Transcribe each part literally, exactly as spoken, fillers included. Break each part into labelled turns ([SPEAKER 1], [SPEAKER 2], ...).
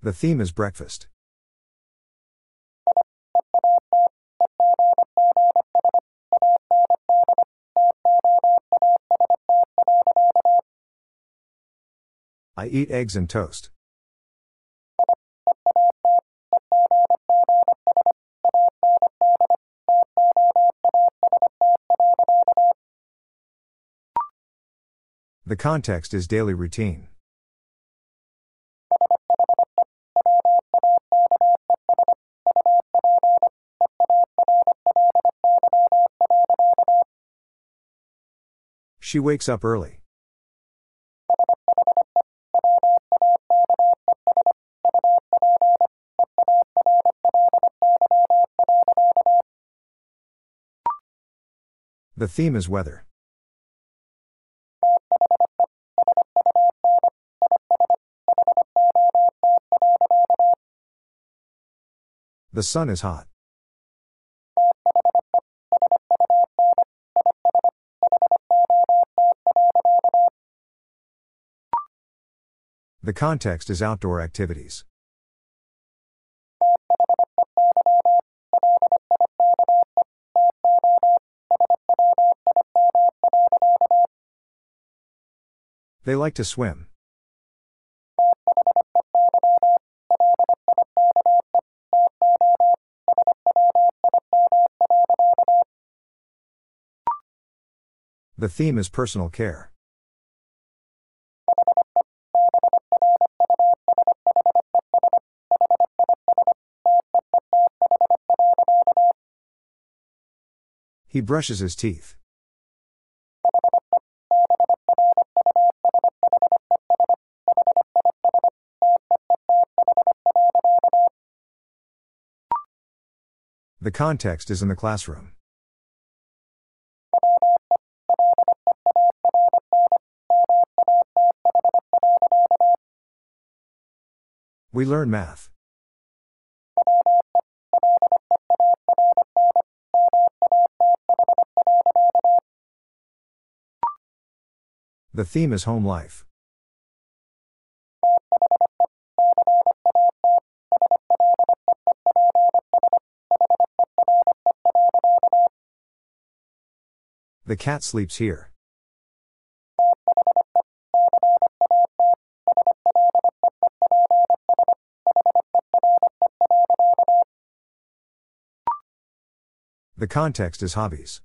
[SPEAKER 1] The theme is breakfast. I eat eggs and toast. The context is daily routine. She wakes up early. The theme is weather. The sun is hot. The context is outdoor activities. They like to swim. The theme is personal care. He brushes his teeth. The context is in the classroom. We learn math. The theme is home life. The cat sleeps here. The context is hobbies.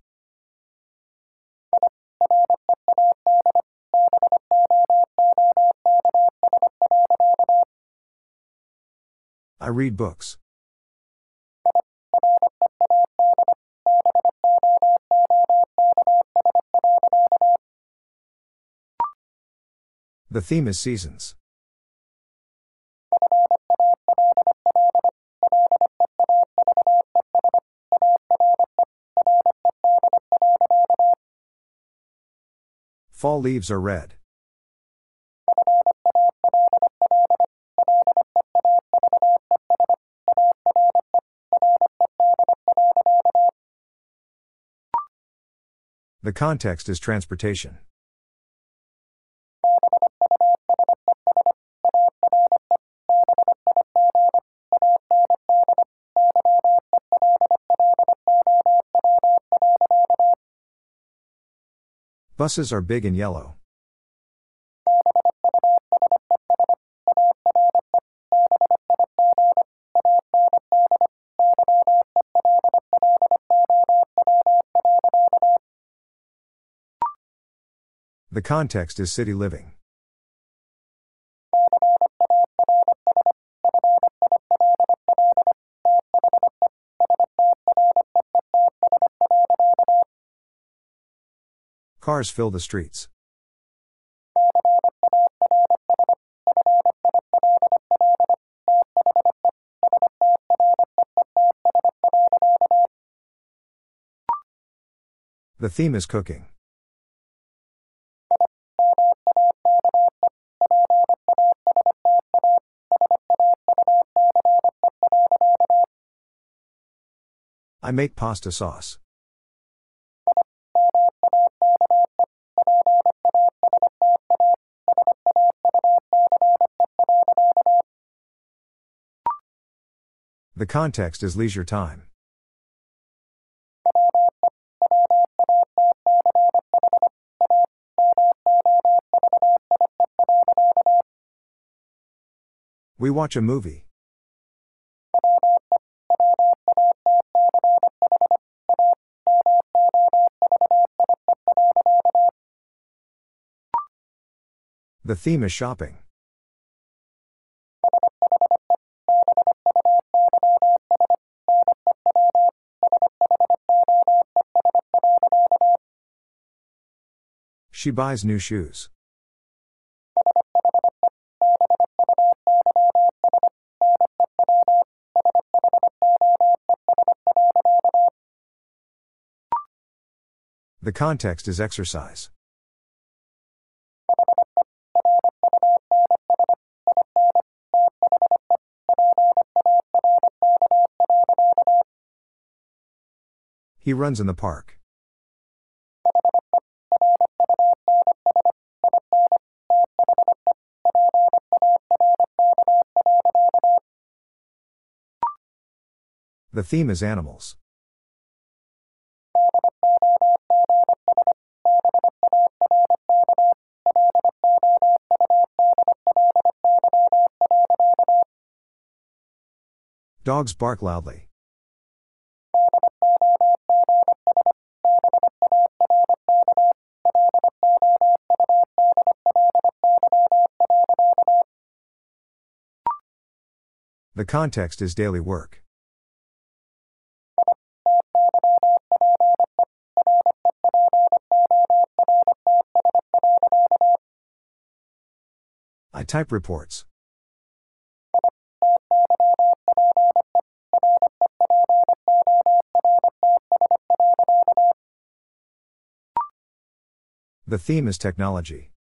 [SPEAKER 1] I read books. The theme is seasons. Fall leaves are red. The context is transportation. Buses are big and yellow. The context is city living. Cars fill the streets. The theme is cooking. I make pasta sauce. The context is leisure time. We watch a movie. The theme is shopping. She buys new shoes. The context is exercise. He runs in the park. The theme is animals. Dogs bark loudly. The context is daily work. I type reports. The theme is technology.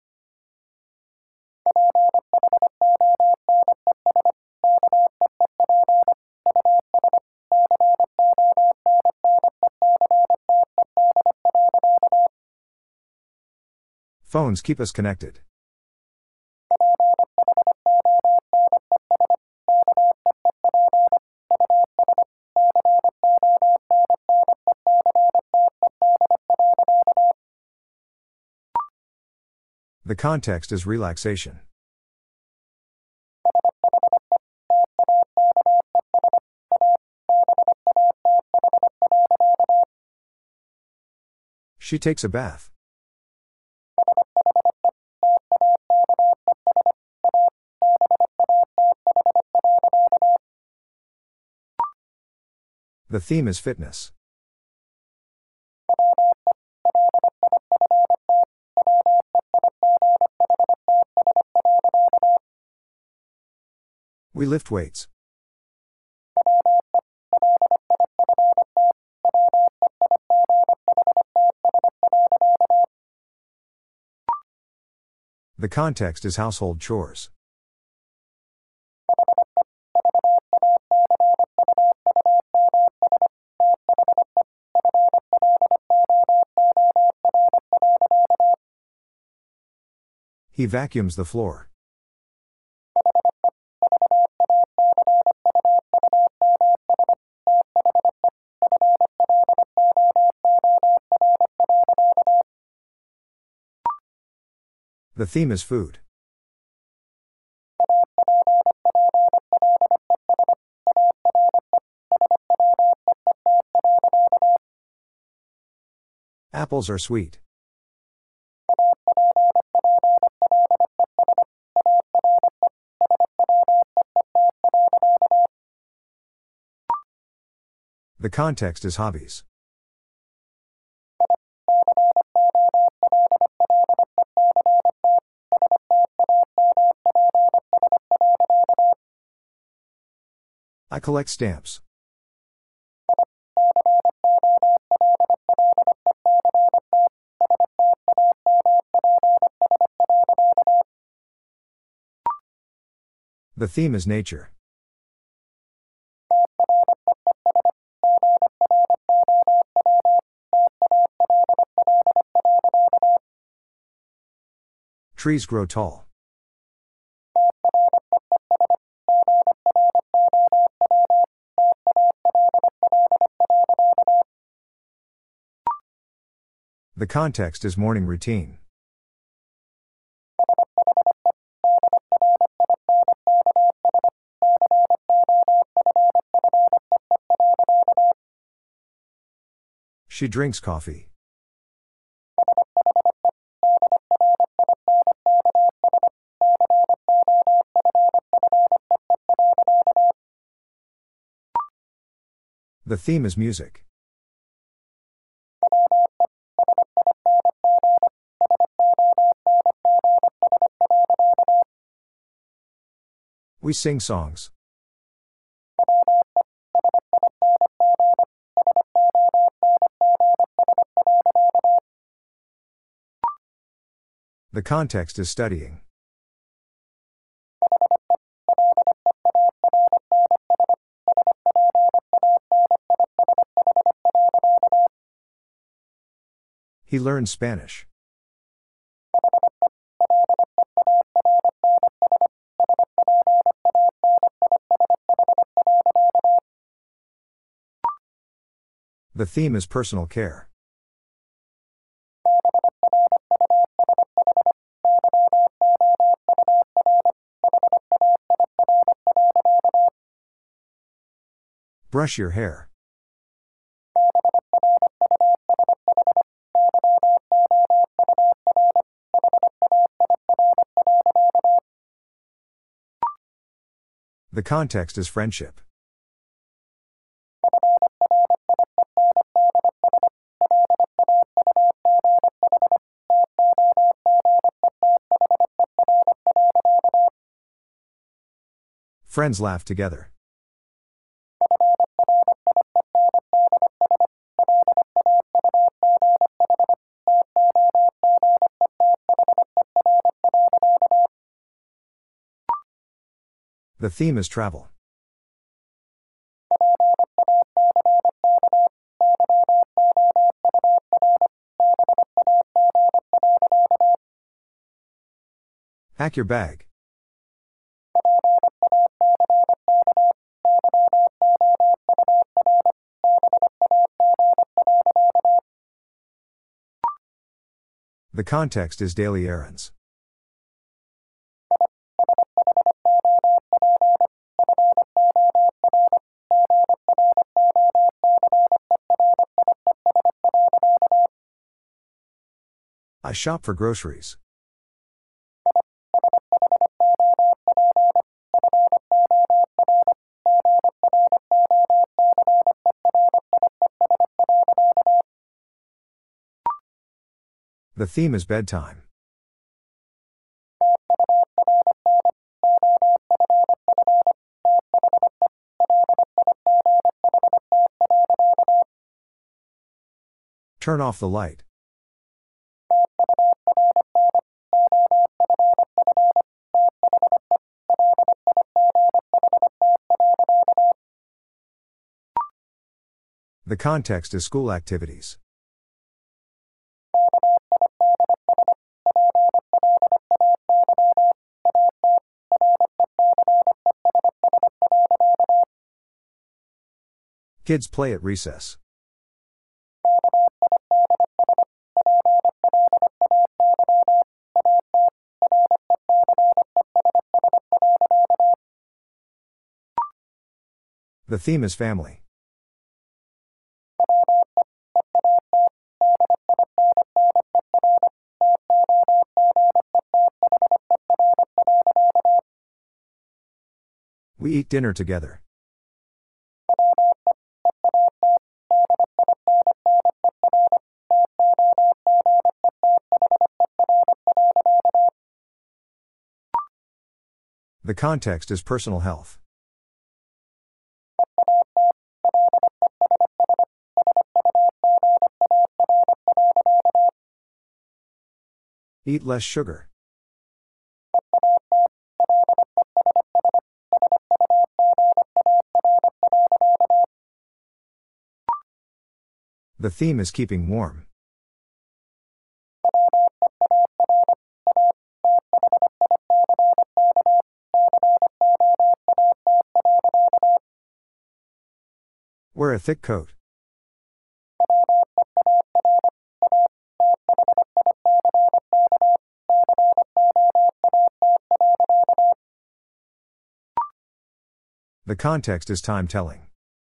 [SPEAKER 1] Phones keep us connected. The context is relaxation. She takes a bath. The theme is fitness. We lift weights. The context is household chores. He vacuums the floor. The theme is food. Apples are sweet. The context is hobbies. I collect stamps. The theme is nature. Trees grow tall. The context is morning routine. She drinks coffee. The theme is music. We sing songs. The context is studying. He learned Spanish. The theme is personal care. Brush your hair. The context is friendship. Friends laugh together. The theme is travel. Pack your bag. The context is daily errands. I shop for groceries. The theme is bedtime. Turn off the light. The context is school activities. Kids play at recess. The theme is family. We eat dinner together. The context is personal health. Eat less sugar. The theme is keeping warm. Wear a thick coat. The context is time telling.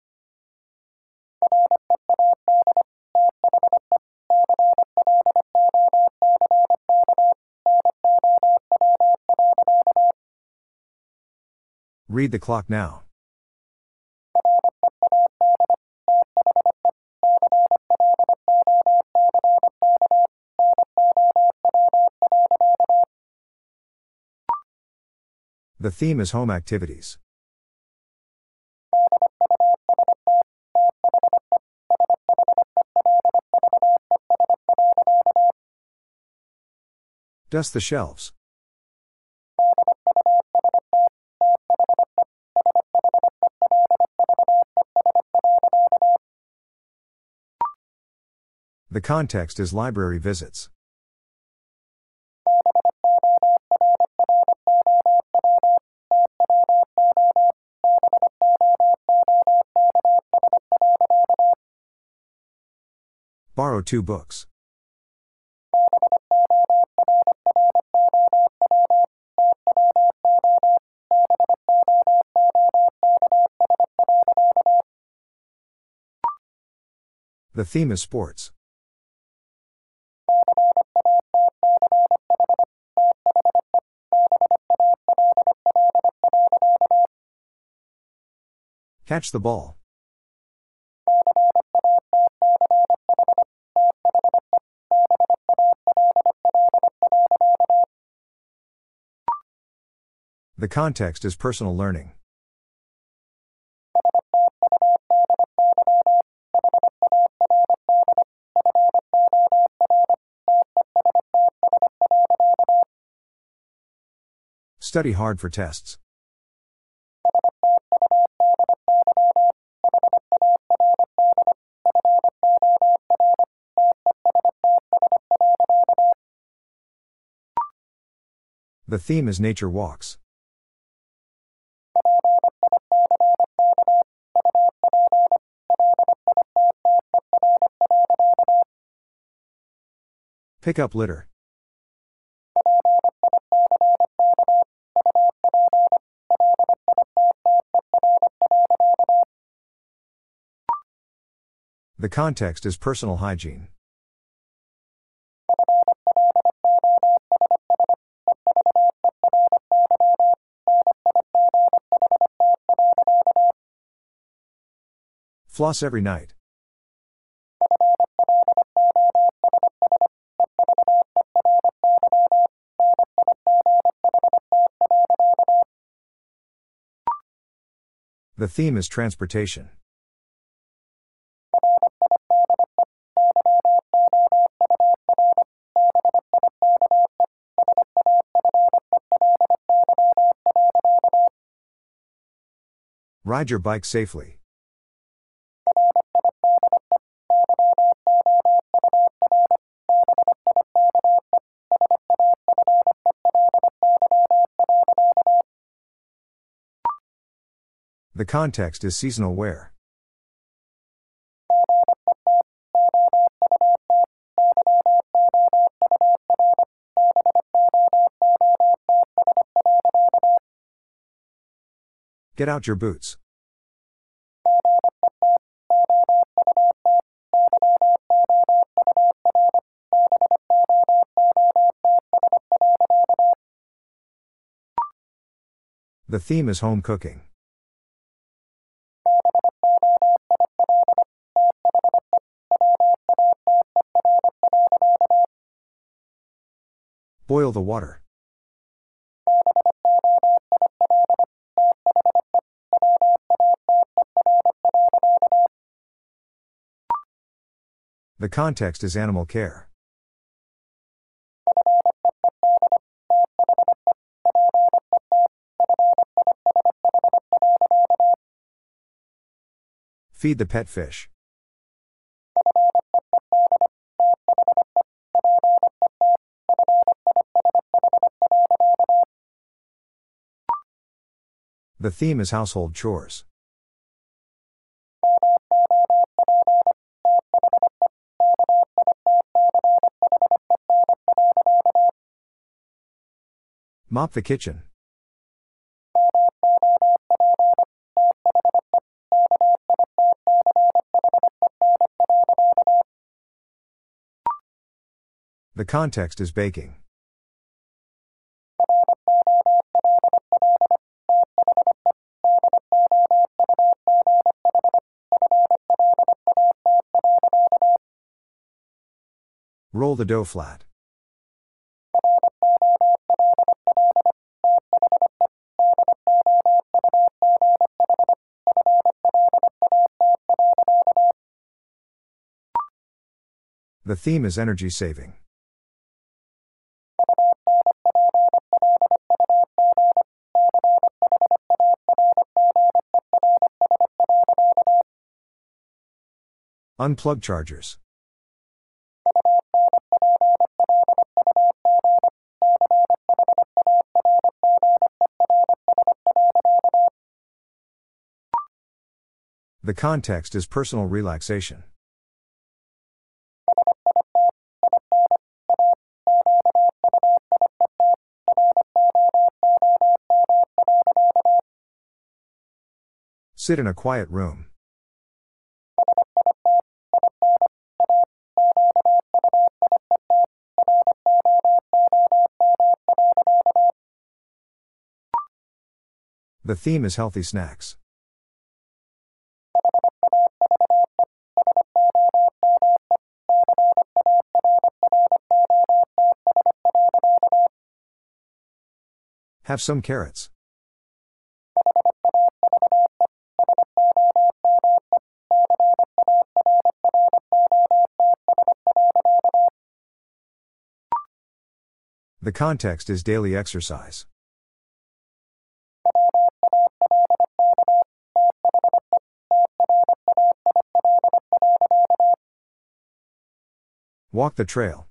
[SPEAKER 1] Read the clock now. The theme is home activities. Dust the shelves. The context is library visits. Borrow two books. The theme is sports. Catch the ball. The context is personal learning. Study hard for tests. The theme is nature walks. Pick up litter. The context is personal hygiene. Floss every night. The theme is transportation. Ride your bike safely. The context is seasonal wear. Get out your boots. The theme is home cooking. Boil the water. The context is animal care. Feed the pet fish. The theme is household chores. Mop the kitchen. The context is baking. Roll the dough flat. The theme is energy saving. Unplug chargers. The context is personal relaxation. Sit in a quiet room. The theme is healthy snacks. Have some carrots. The context is daily exercise. Walk the trail.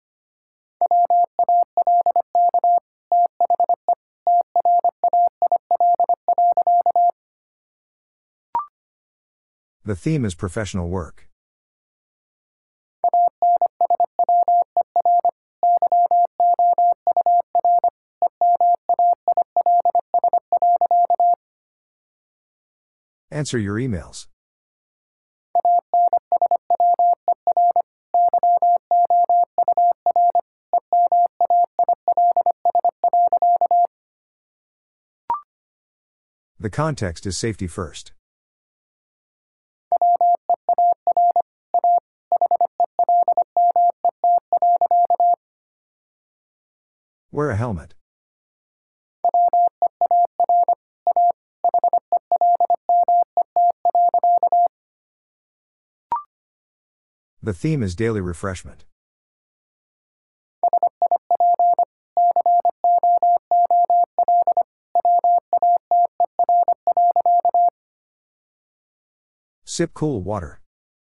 [SPEAKER 1] The theme is professional work. Answer your emails. The context is safety first. Wear a helmet. The theme is daily refreshment. Sip cool water.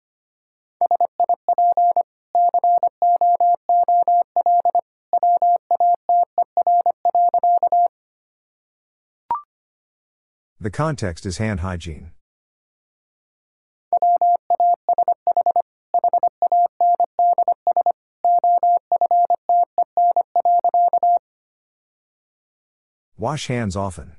[SPEAKER 1] The context is hand hygiene. Wash hands often.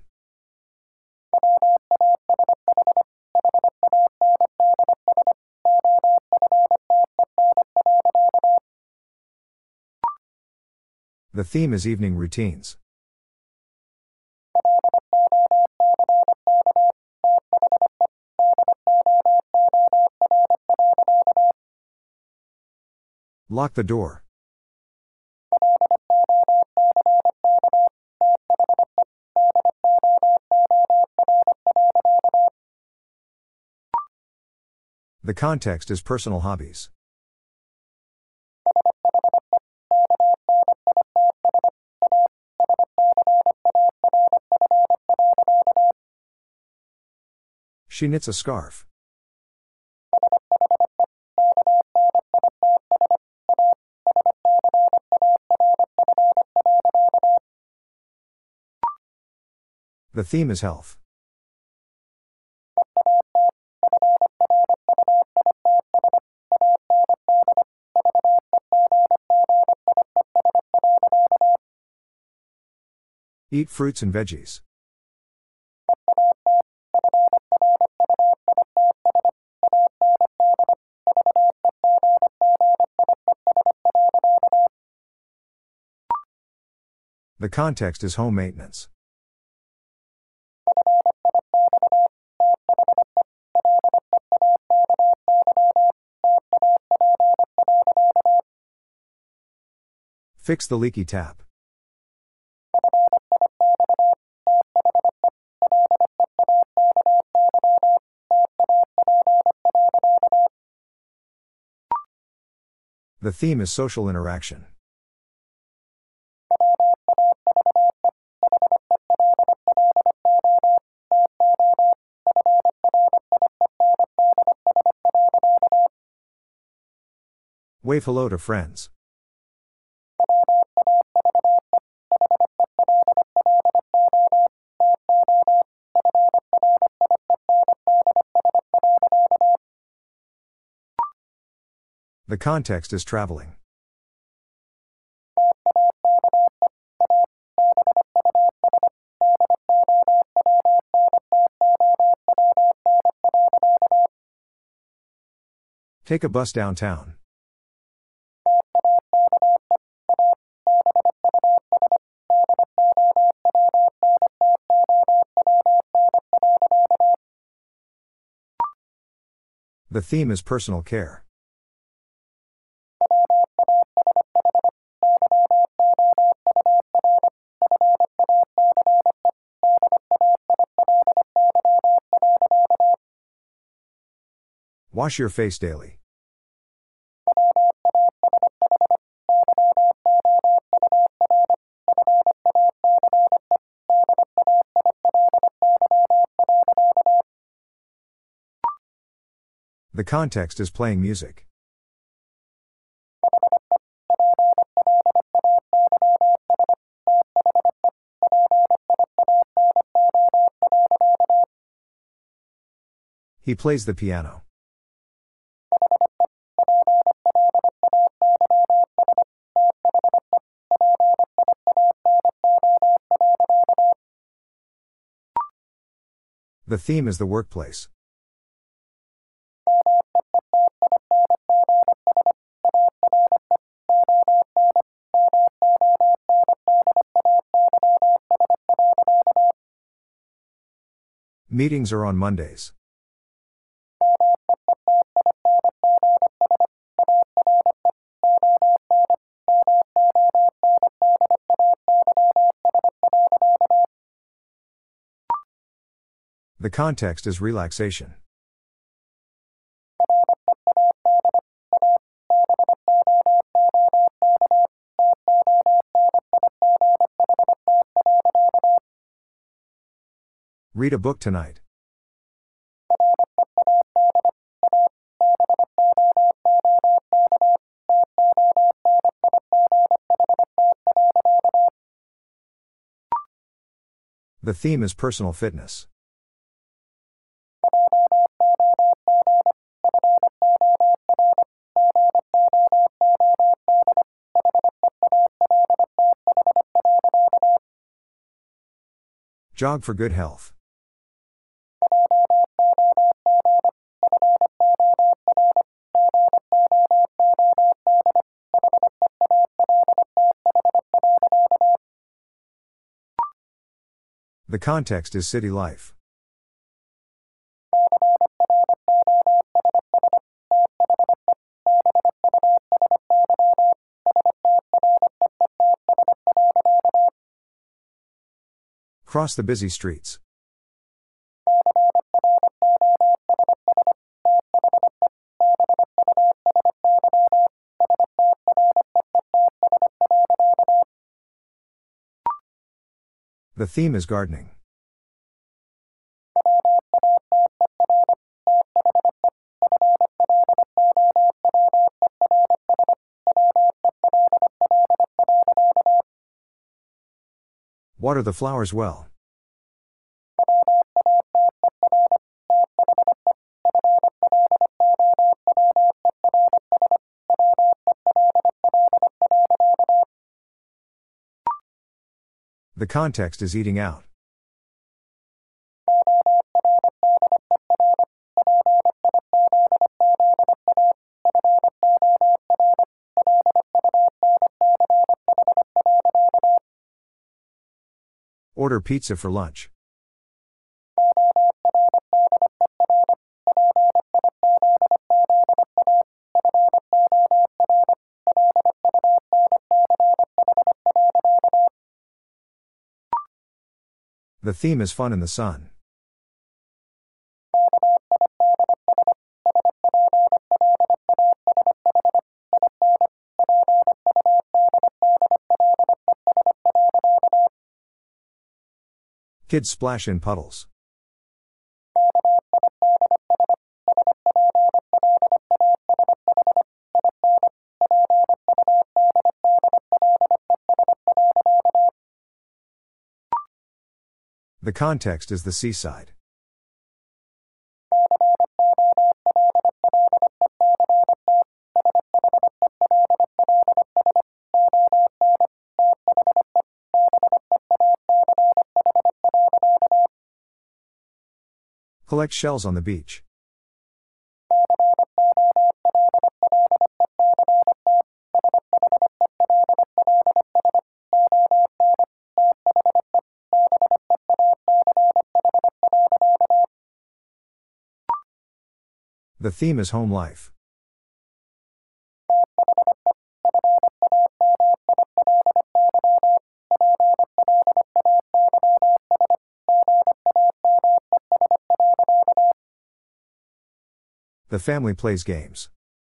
[SPEAKER 1] The theme is evening routines. Lock the door. The context is personal hobbies. She knits a scarf. The theme is health. Eat fruits and veggies. The context is home maintenance. Fix the leaky tap. The theme is social interaction. Wave hello to friends. The context is traveling. Take a bus downtown. The theme is personal care. Wash your face daily. The context is playing music. He plays the piano. The theme is the workplace. Meetings are on Mondays. The context is relaxation. Read a book tonight. The theme is personal fitness. Jog for good health. The context is city life. Cross the busy streets. The theme is gardening. Water the flowers well. The context is eating out. Order pizza for lunch. The theme is fun in the sun. Kids splash in puddles. The context is the seaside. Collect shells on the beach. The theme is home life. The family plays games.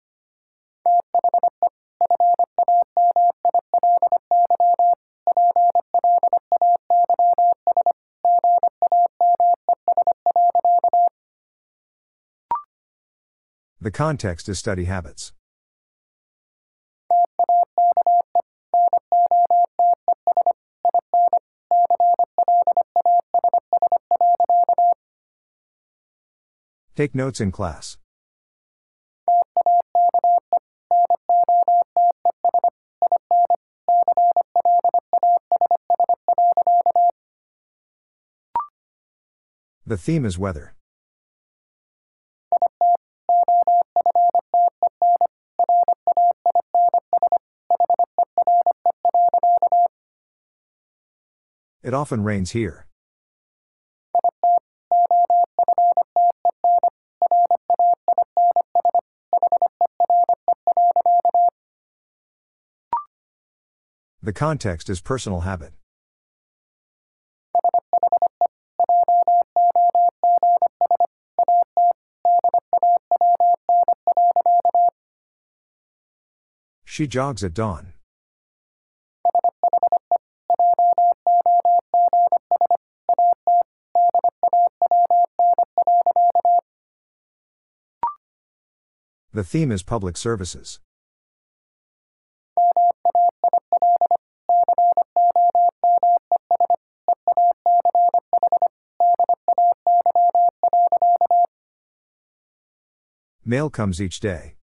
[SPEAKER 1] The context is study habits. Take notes in class. The theme is weather. It often rains here. The context is personal habit. She jogs at dawn. The theme is public services. Mail comes each day.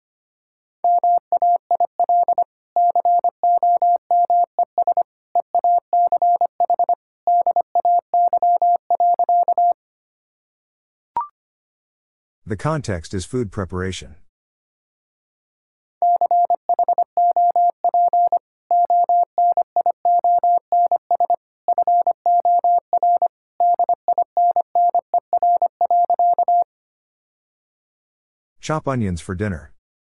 [SPEAKER 1] The context is food preparation. Chop onions for dinner.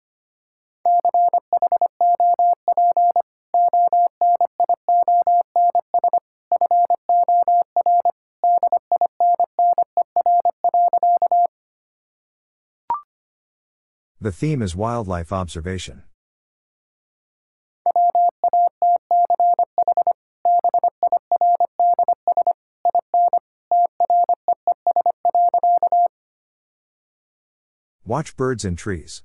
[SPEAKER 1] The theme is wildlife observation. Watch birds in trees.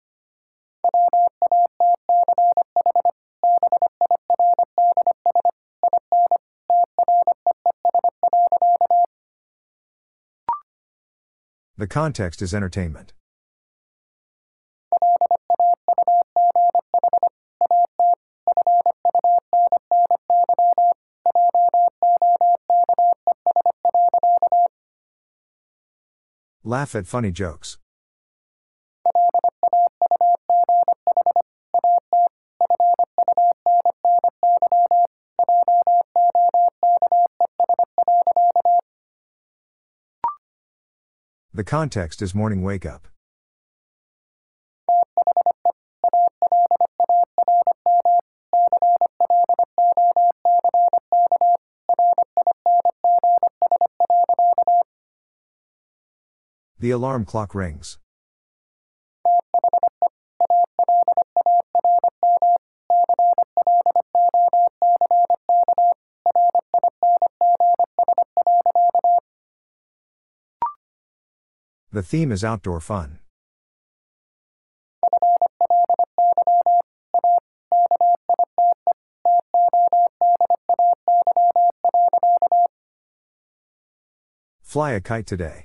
[SPEAKER 1] The context is entertainment. Laugh at funny jokes. The context is morning wake up. The alarm clock rings. The theme is outdoor fun. Fly a kite today.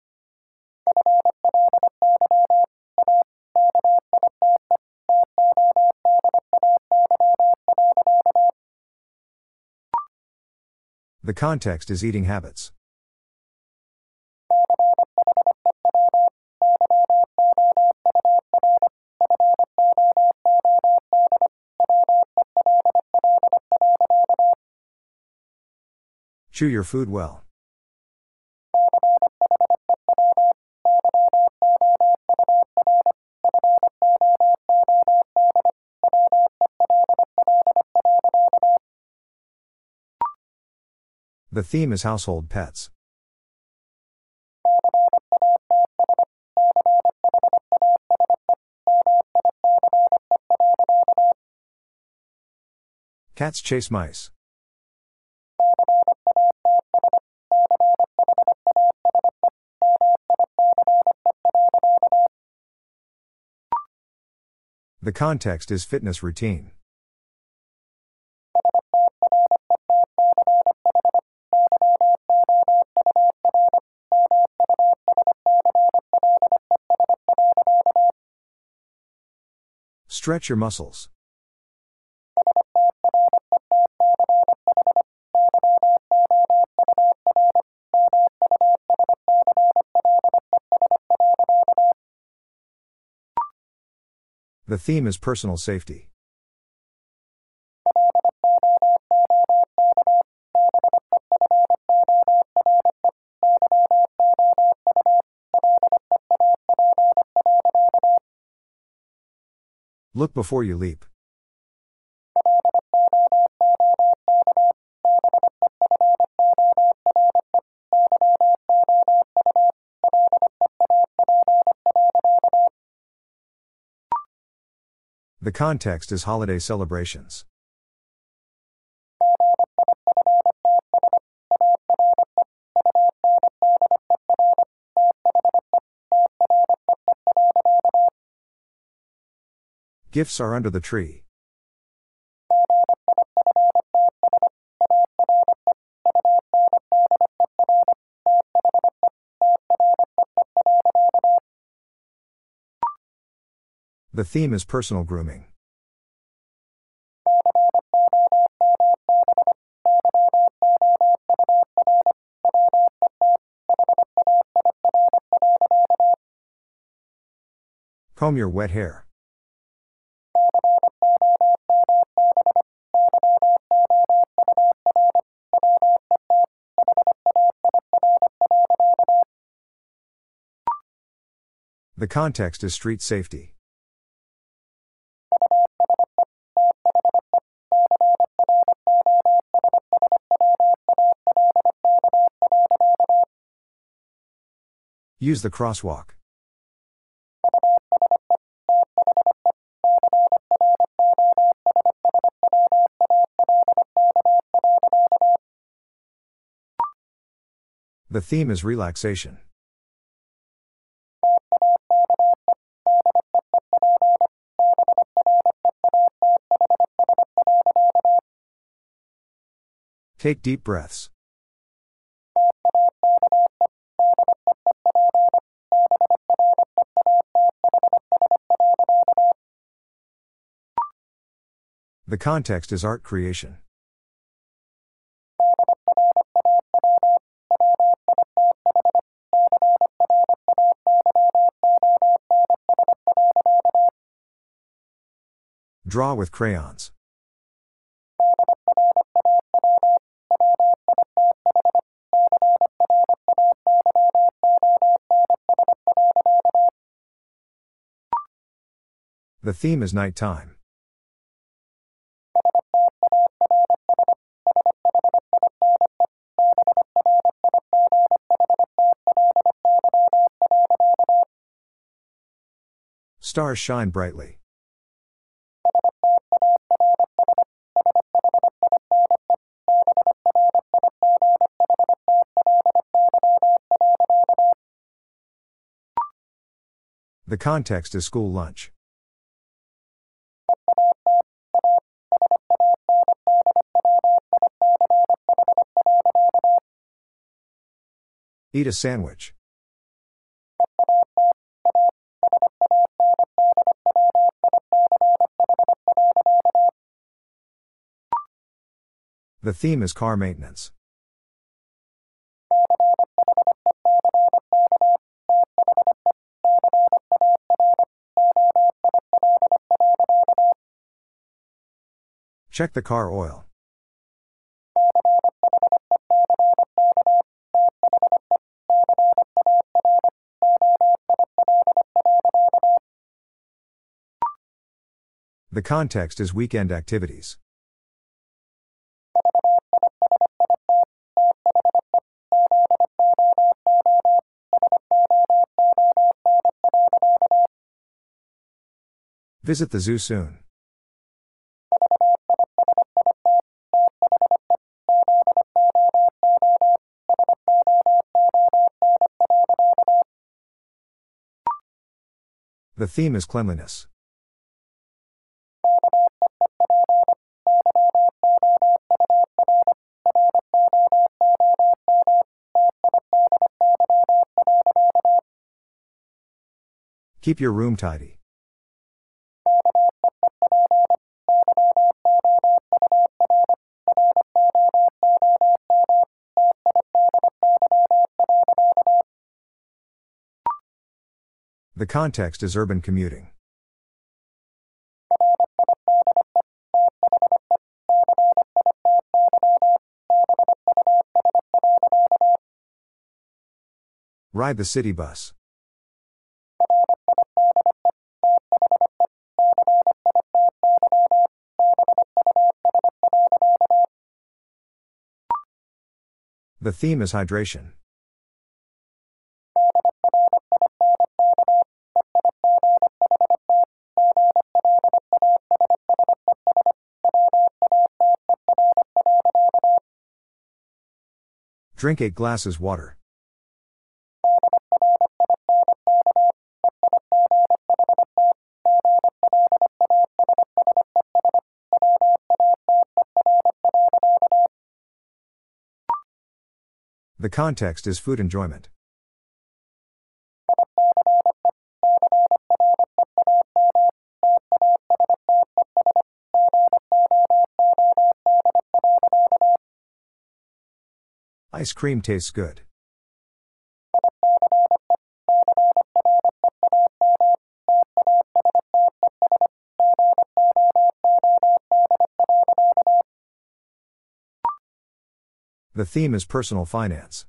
[SPEAKER 1] The context is eating habits. Chew your food well. The theme is household pets. Cats chase mice. The context is fitness routine. Stretch your muscles. The theme is personal safety. Look before you leap. The context is holiday celebrations. Gifts are under the tree. The theme is personal grooming. Comb your wet hair. The context is street safety. Use the crosswalk. The theme is relaxation. Take deep breaths. The context is art creation. Draw with crayons. The theme is nighttime. Stars shine brightly. The context is school lunch. Eat a sandwich. The theme is car maintenance. Check the car oil. The context is weekend activities. Visit the zoo soon. The theme is cleanliness. Keep your room tidy. The context is urban commuting. Ride the city bus. The theme is hydration. Drink eight glasses water. The context is food enjoyment. Ice cream tastes good. The theme is personal finance.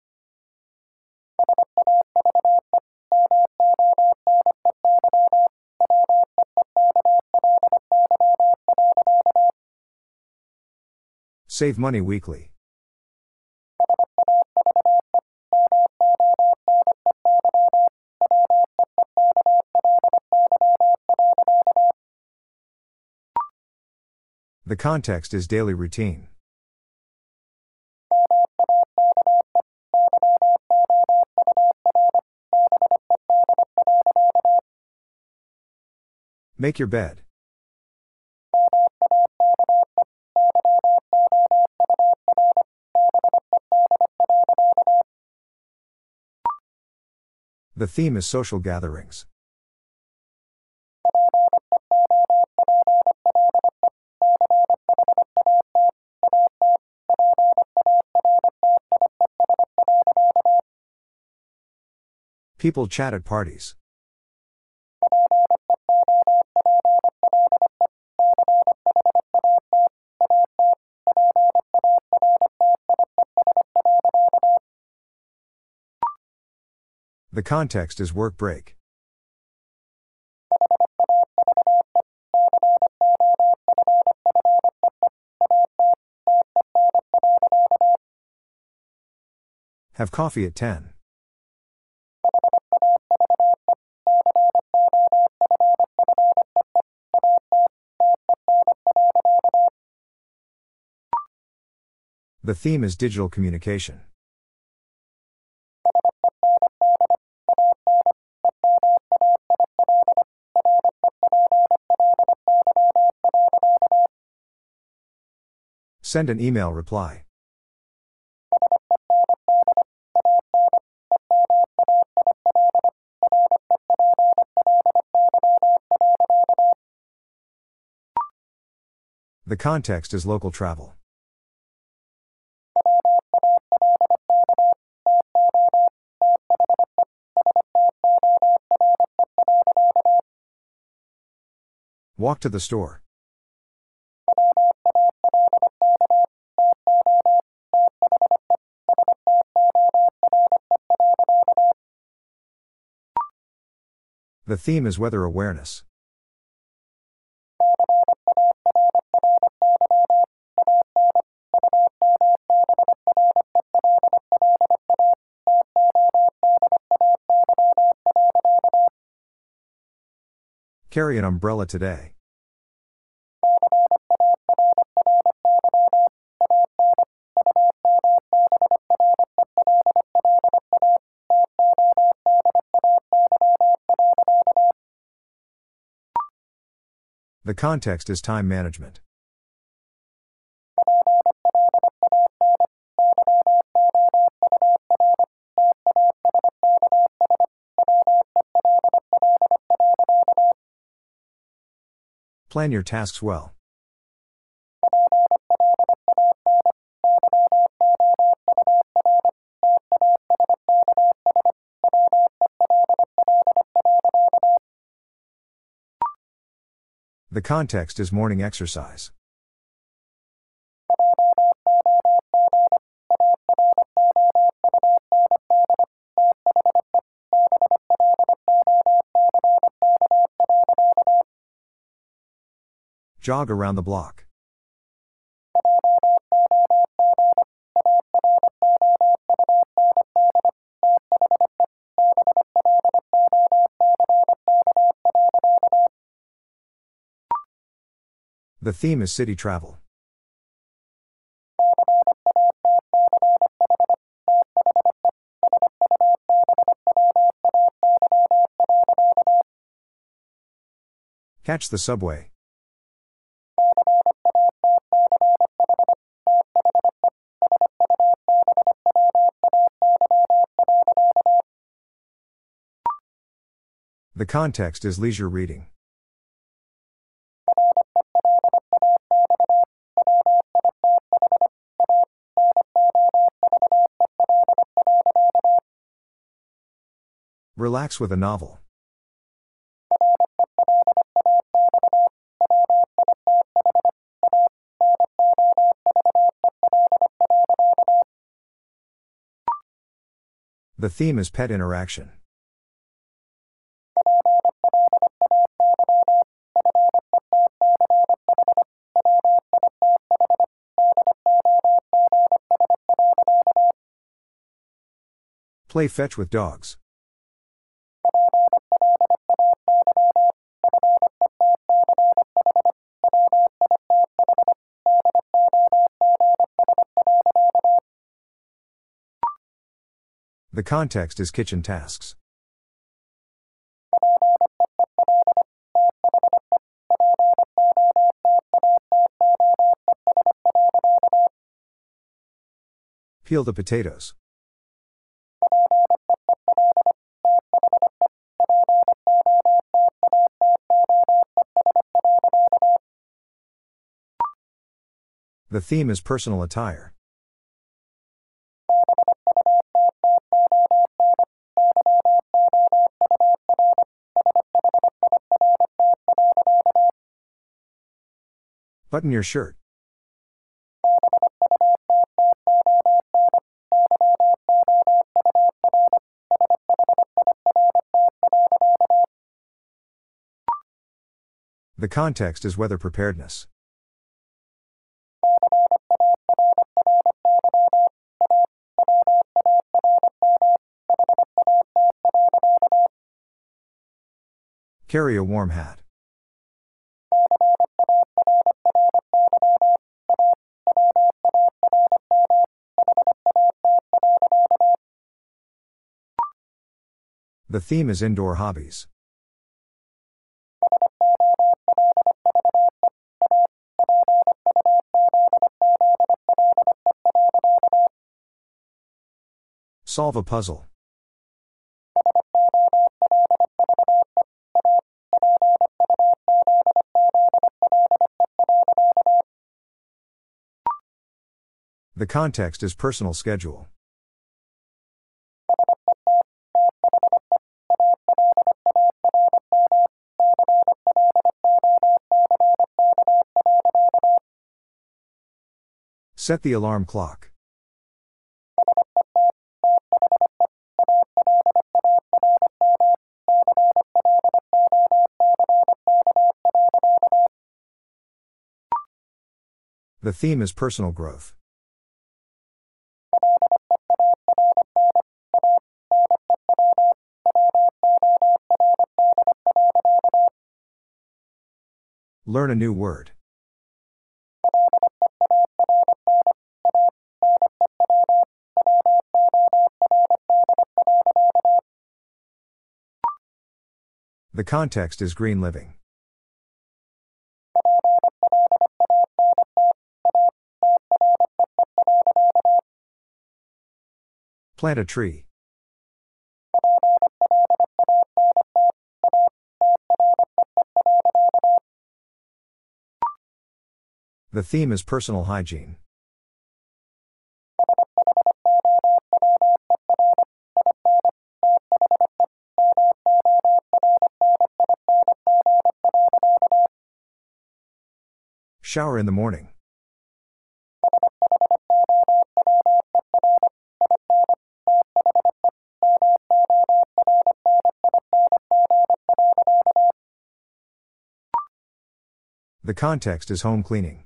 [SPEAKER 1] Save money weekly. The context is daily routine. Make your bed. The theme is social gatherings. People chat at parties. The context is work break. Have coffee at ten. The theme is digital communication. Send an email reply. The context is local travel. Walk to the store. The theme is weather awareness. Carry an umbrella today. The context is time management. Plan your tasks well. The context is morning exercise. Jog around the block. The theme is city travel. Catch the subway. The context is leisure reading. Relax with a novel. The theme is pet interaction. Play fetch with dogs. The context is kitchen tasks. Peel the potatoes. The theme is personal attire. Button your shirt. The context is weather preparedness. Carry a warm hat. The theme is indoor hobbies. Solve a puzzle. The context is personal schedule. Set the alarm clock. The theme is personal growth. Learn a new word. The context is green living. Plant a tree. The theme is personal hygiene. Shower in the morning. The context is home cleaning.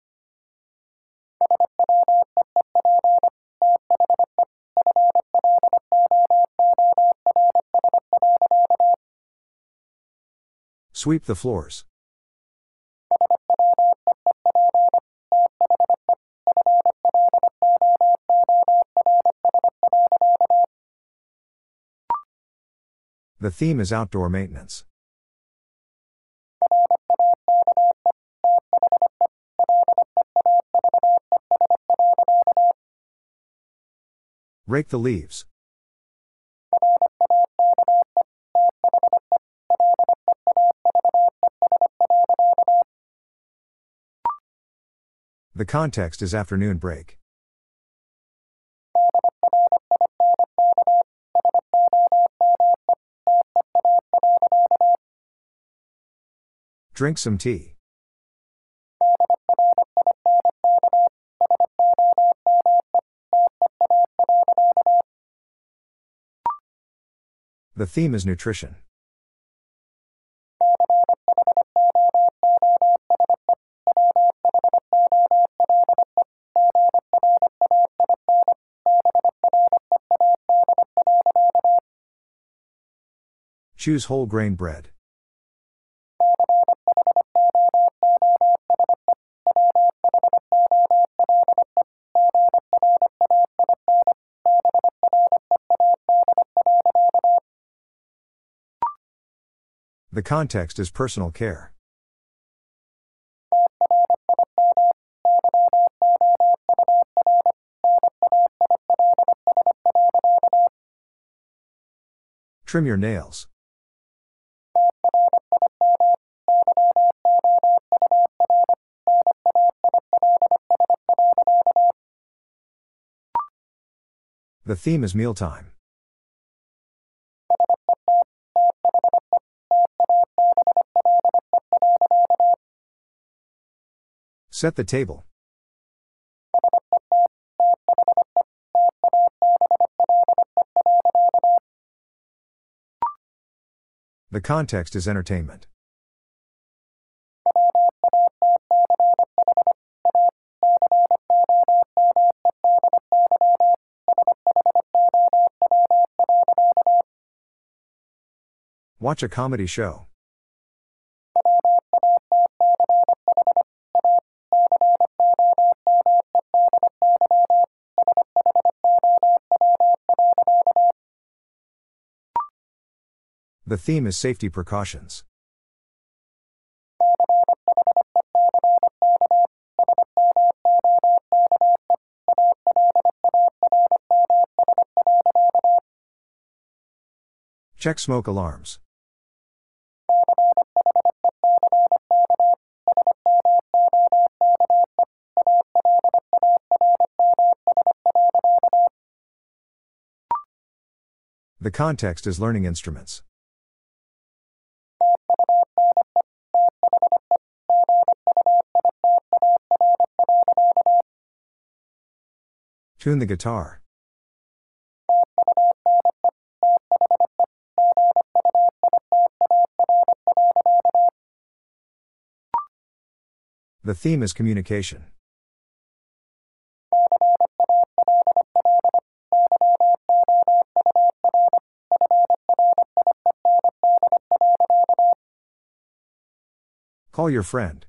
[SPEAKER 1] Sweep the floors. The theme is outdoor maintenance. Rake the leaves. The context is afternoon break. Drink some tea. The theme is nutrition. Choose whole grain bread. The context is personal care. Trim your nails. The theme is mealtime. Set the table. The context is entertainment. Watch a comedy show. The theme is safety precautions. Check smoke alarms. The context is learning instruments. Tune the guitar. The theme is communication. Call your friend.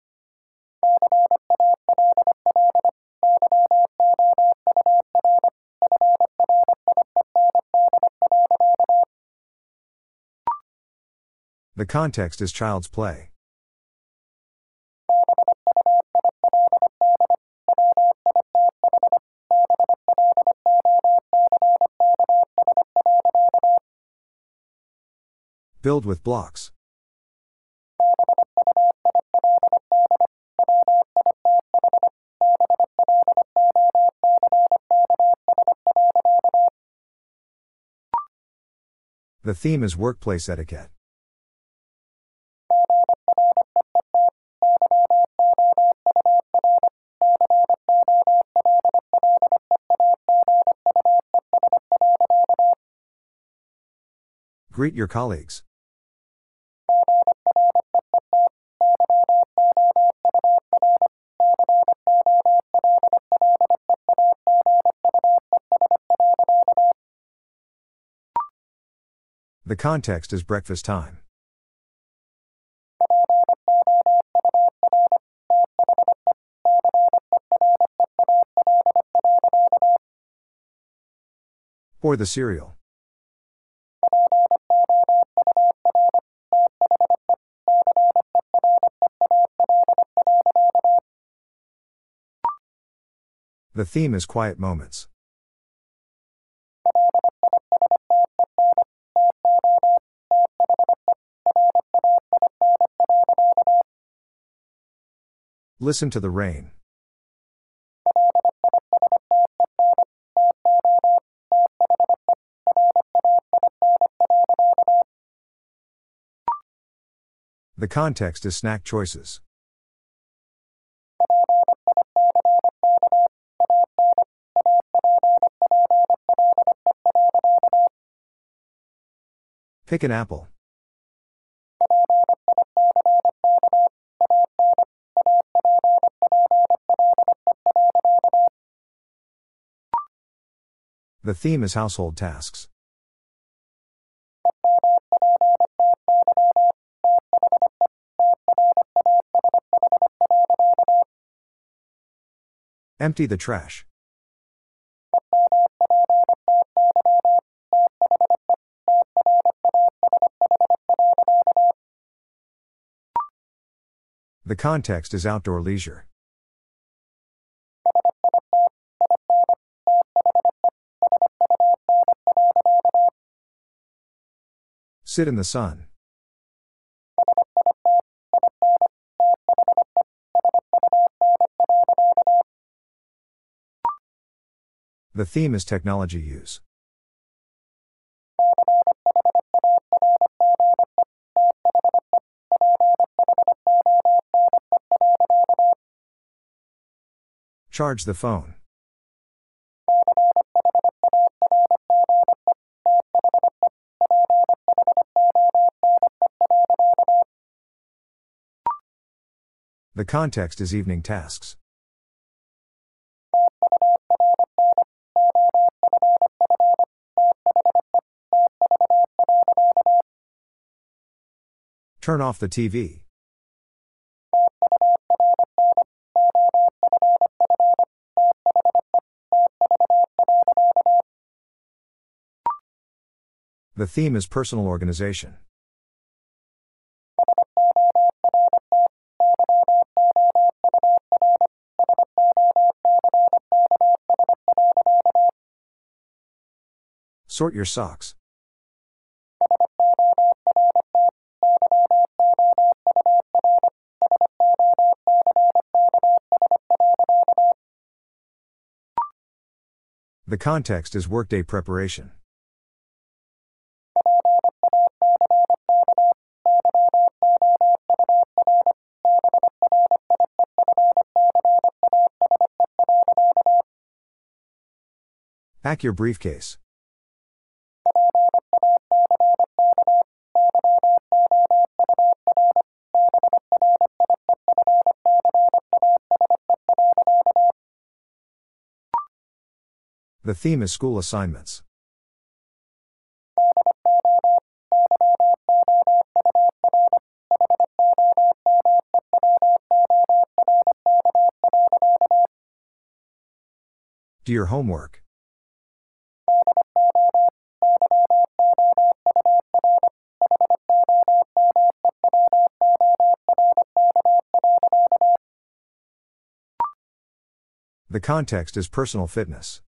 [SPEAKER 1] The context is child's play. Build with blocks. The theme is workplace etiquette. Greet your colleagues. The context is breakfast time. Pour the cereal. The theme is quiet moments. Listen to the rain. The context is snack choices. Pick an apple. The theme is household tasks. Empty the trash. The context is outdoor leisure. Sit in the sun. The theme is technology use. Charge the phone. The context is evening tasks. Turn off the T V. The theme is personal organization. Sort your socks. The context is workday preparation. Pack your briefcase. The theme is school assignments. Do your homework. The context is personal fitness.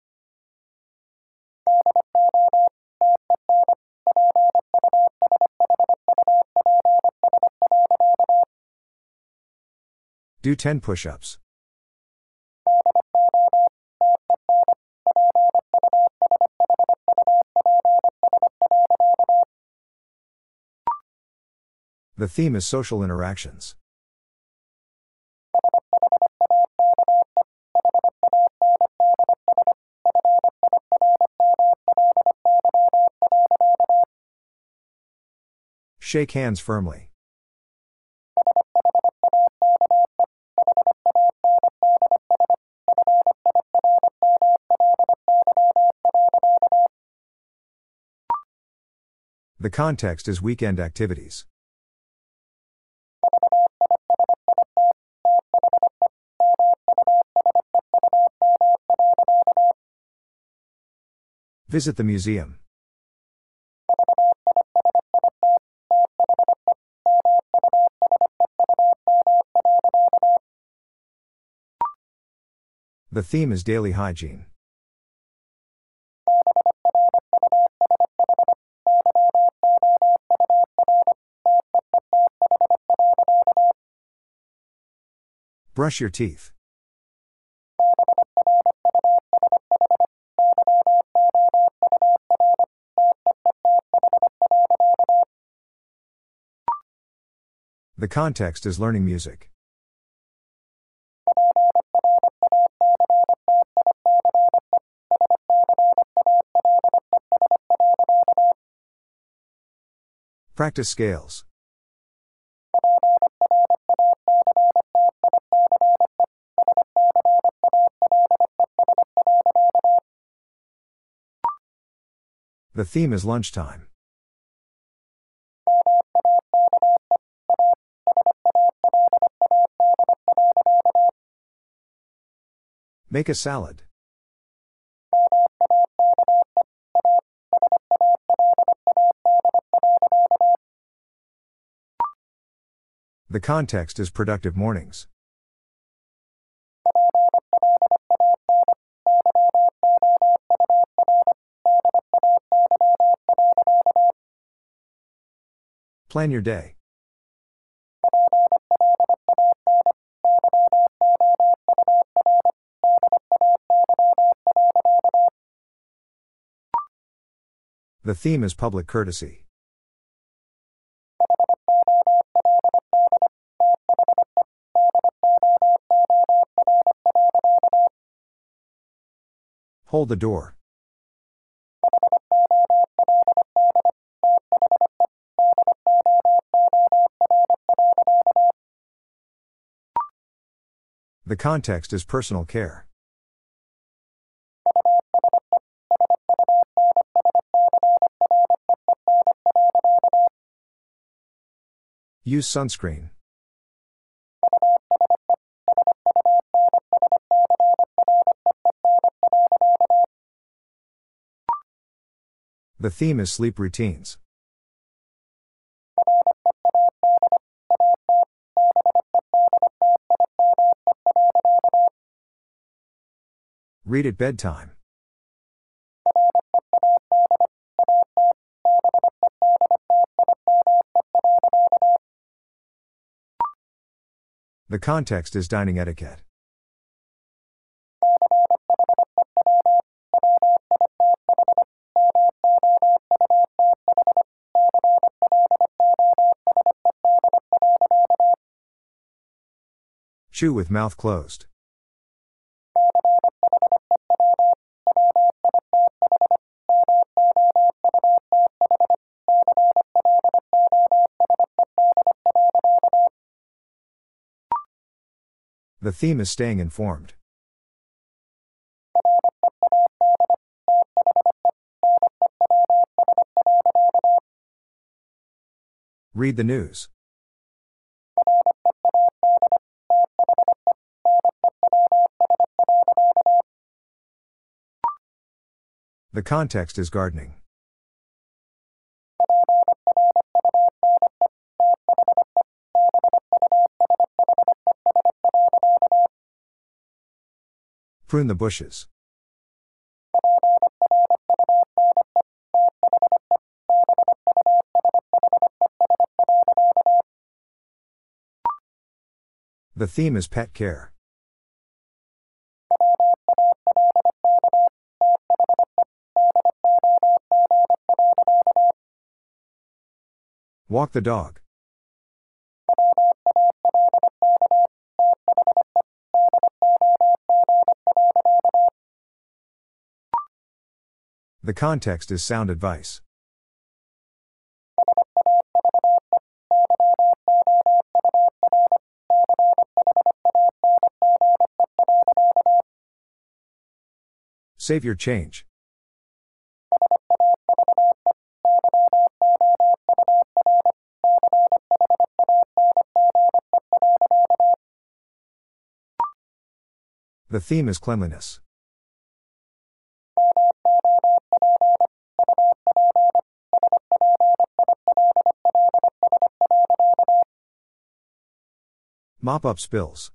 [SPEAKER 1] Do ten push-ups. The theme is social interactions. Shake hands firmly. The context is weekend activities. Visit the museum. The theme is daily hygiene. Brush your teeth. The context is learning music. Practice scales. The theme is lunchtime. Make a salad. The context is productive mornings. Plan your day. The theme is public courtesy. Hold the door. The context is personal care. Use sunscreen. The theme is sleep routines. Read at bedtime. The context is dining etiquette. Chew with mouth closed. The theme is staying informed. Read the news. The context is gardening. Prune the bushes. The theme is pet care. Walk the dog. The context is sound advice. Save your change. The theme is cleanliness. Mop up spills.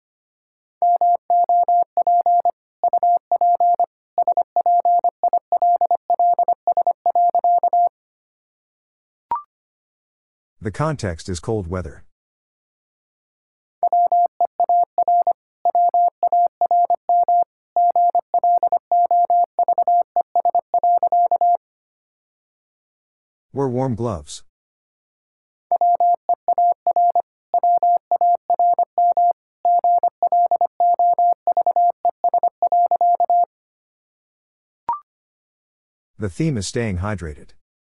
[SPEAKER 1] The context is cold weather. Wear warm gloves. The theme is staying hydrated.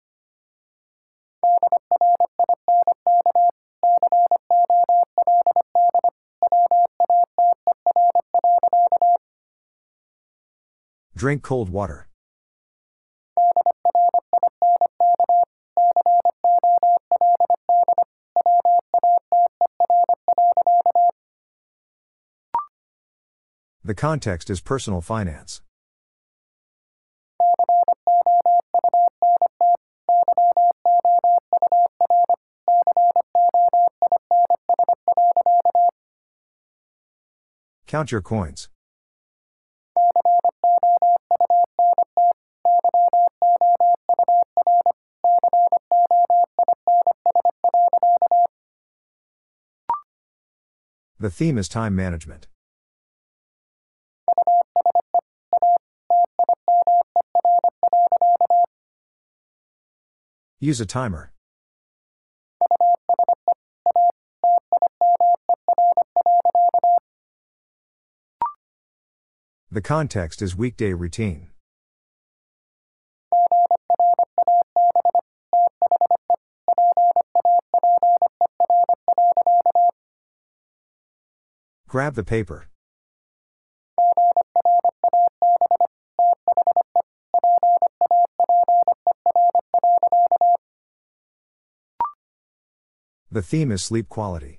[SPEAKER 1] Drink cold water. The context is personal finance. Count your coins. The theme is time management. Use a timer. The context is weekday routine. Grab the paper. The theme is sleep quality.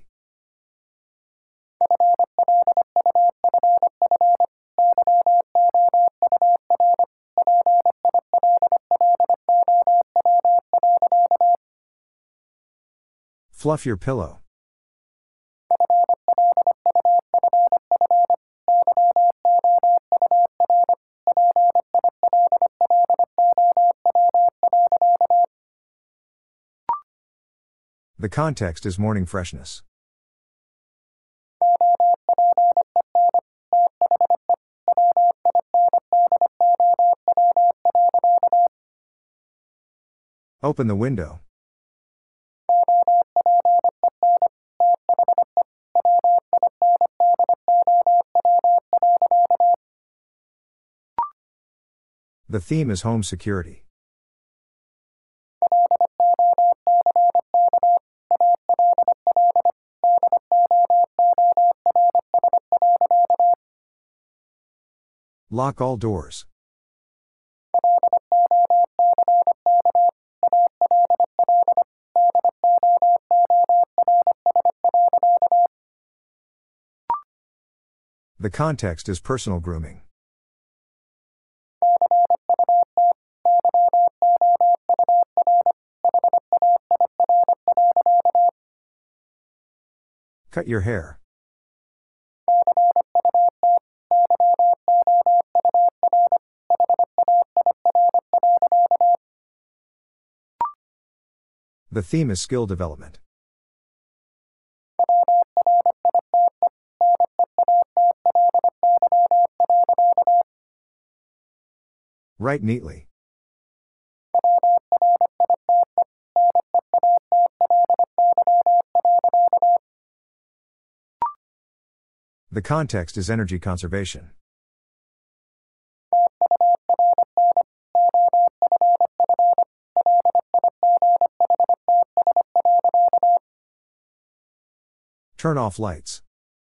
[SPEAKER 1] Fluff your pillow. The context is morning freshness. Open the window. The theme is home security. Lock all doors. The context is personal grooming. Cut your hair. The theme is skill development. Write neatly. The context is energy conservation. Turn off lights.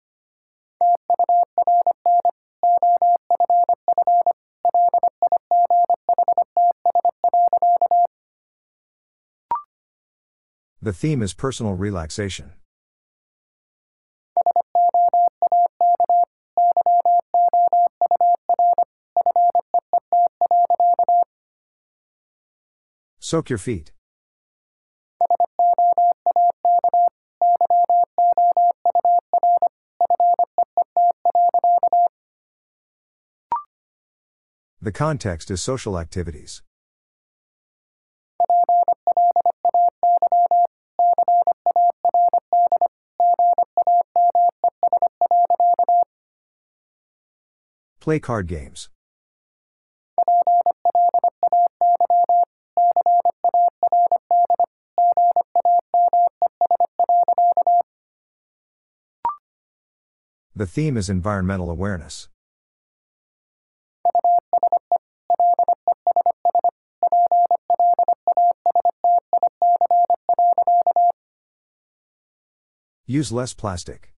[SPEAKER 1] The theme is personal relaxation. Soak your feet. The context is social activities. Play card games. The theme is environmental awareness. Use less plastic.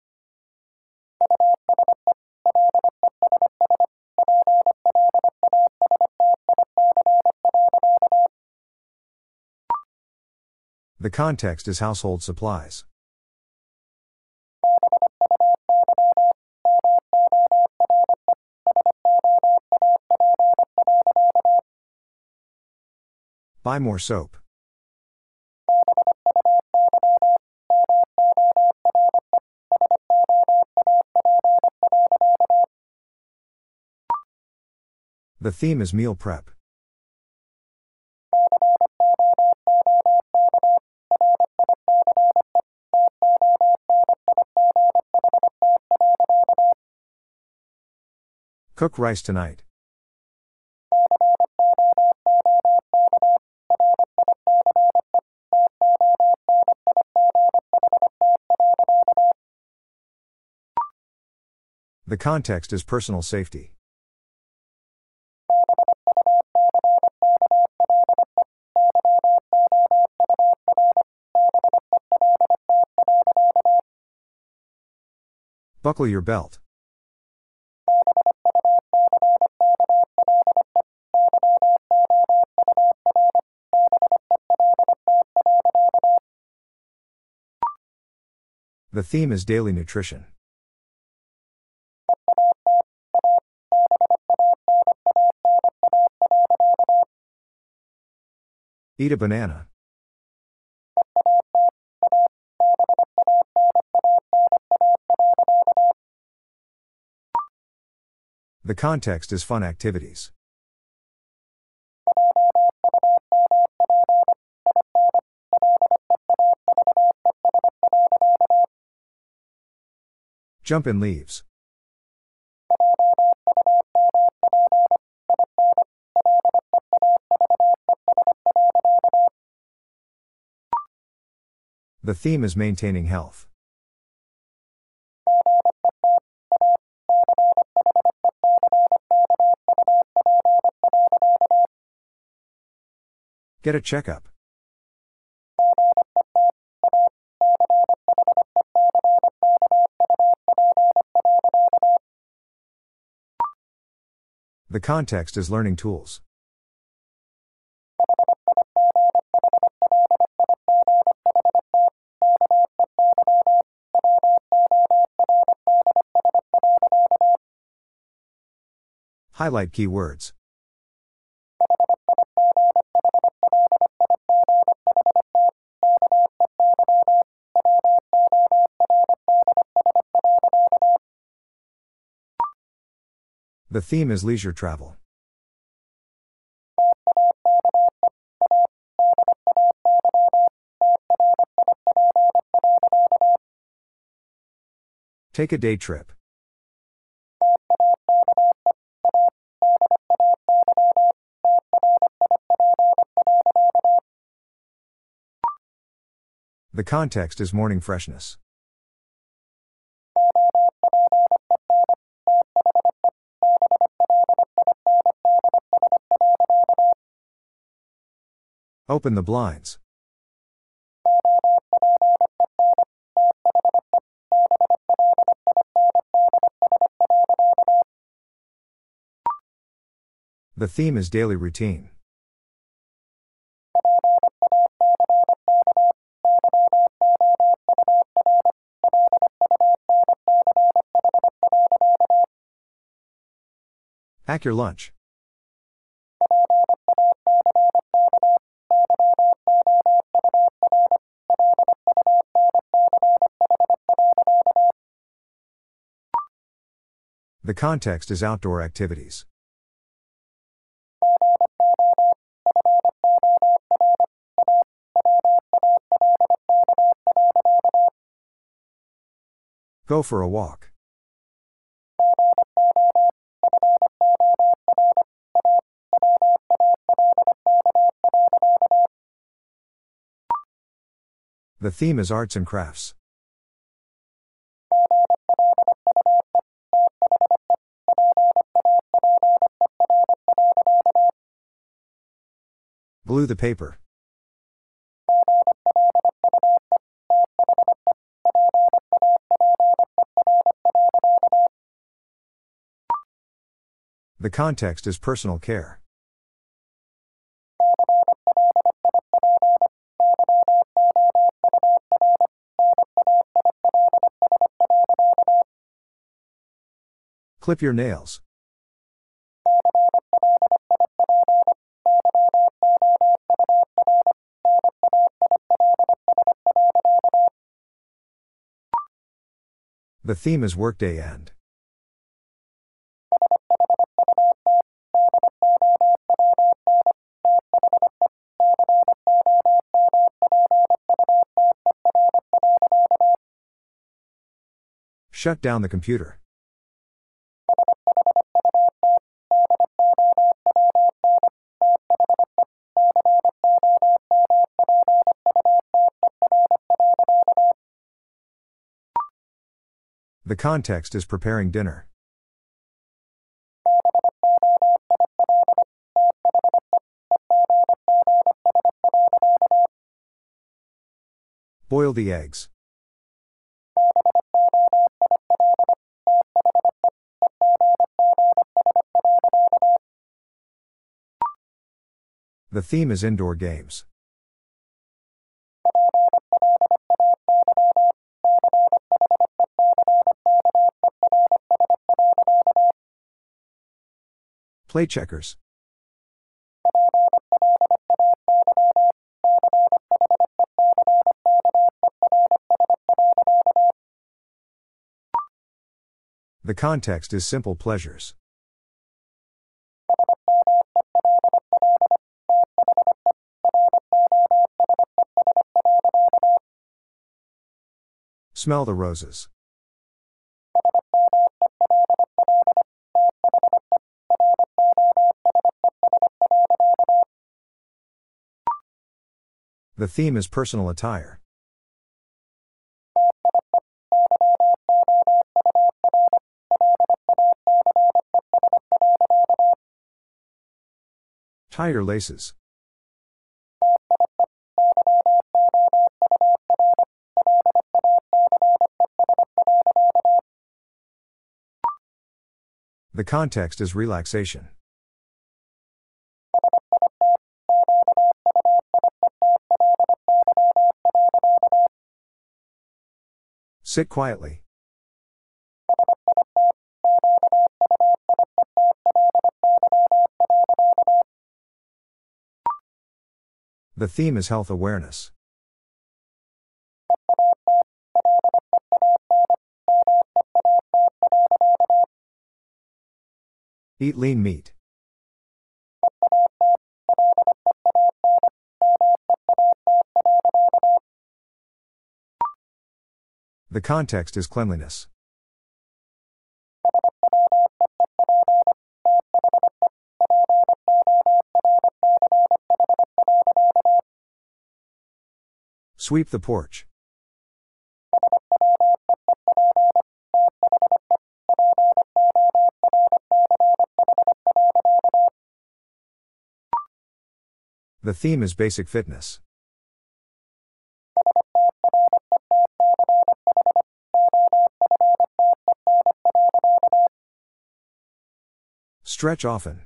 [SPEAKER 1] The context is household supplies. Buy more soap. The theme is meal prep. Cook rice tonight. The context is personal safety. Buckle your belt. The theme is daily nutrition. Eat a banana. The context is fun activities. Jump in leaves. The theme is maintaining health. Get a checkup. The context is learning tools. Highlight key words. The theme is leisure travel. Take a day trip. The context is morning freshness. Open the blinds. The theme is daily routine. Pack your lunch. The context is outdoor activities. Go for a walk. The theme is arts and crafts. Glue the paper. The context is personal care. Clip your nails. The theme is workday end. Shut down the computer. The context is preparing dinner. Boil the eggs. The theme is indoor games. Play checkers. The context is simple pleasures. Smell the roses. The theme is personal attire. Tie your laces. The context is relaxation. Sit quietly. The theme is health awareness. Eat lean meat. The context is cleanliness. Sweep the porch. The theme is basic fitness. Stretch often.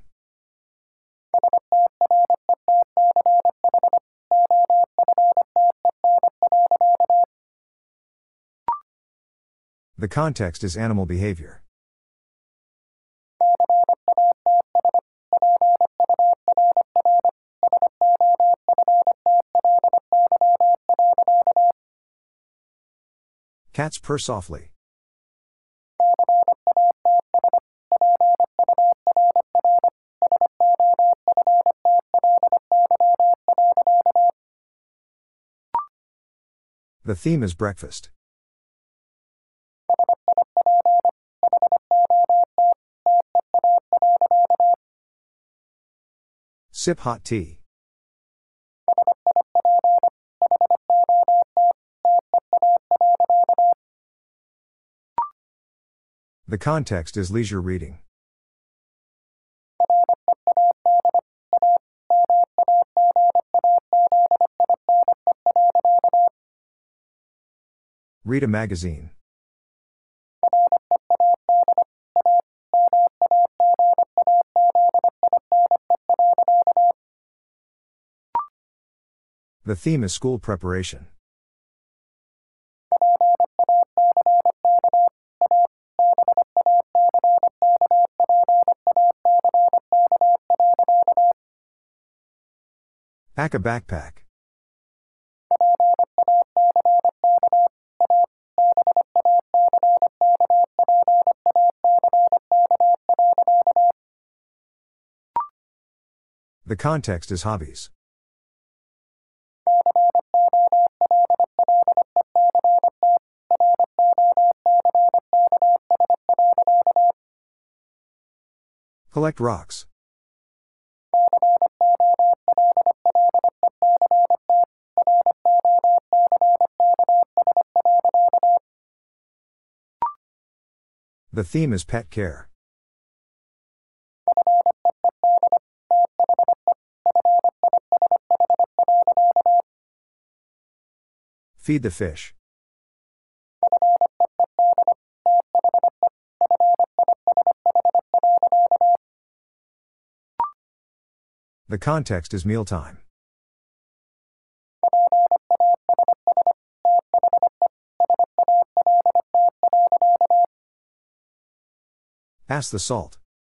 [SPEAKER 1] The context is animal behavior. Cats purr softly. The theme is breakfast. Sip hot tea. The context is leisure reading. Read a magazine. The theme is school preparation. Pack a backpack. The context is hobbies. Collect rocks. The theme is pet care. Feed the fish. The context is mealtime. Pass the salt.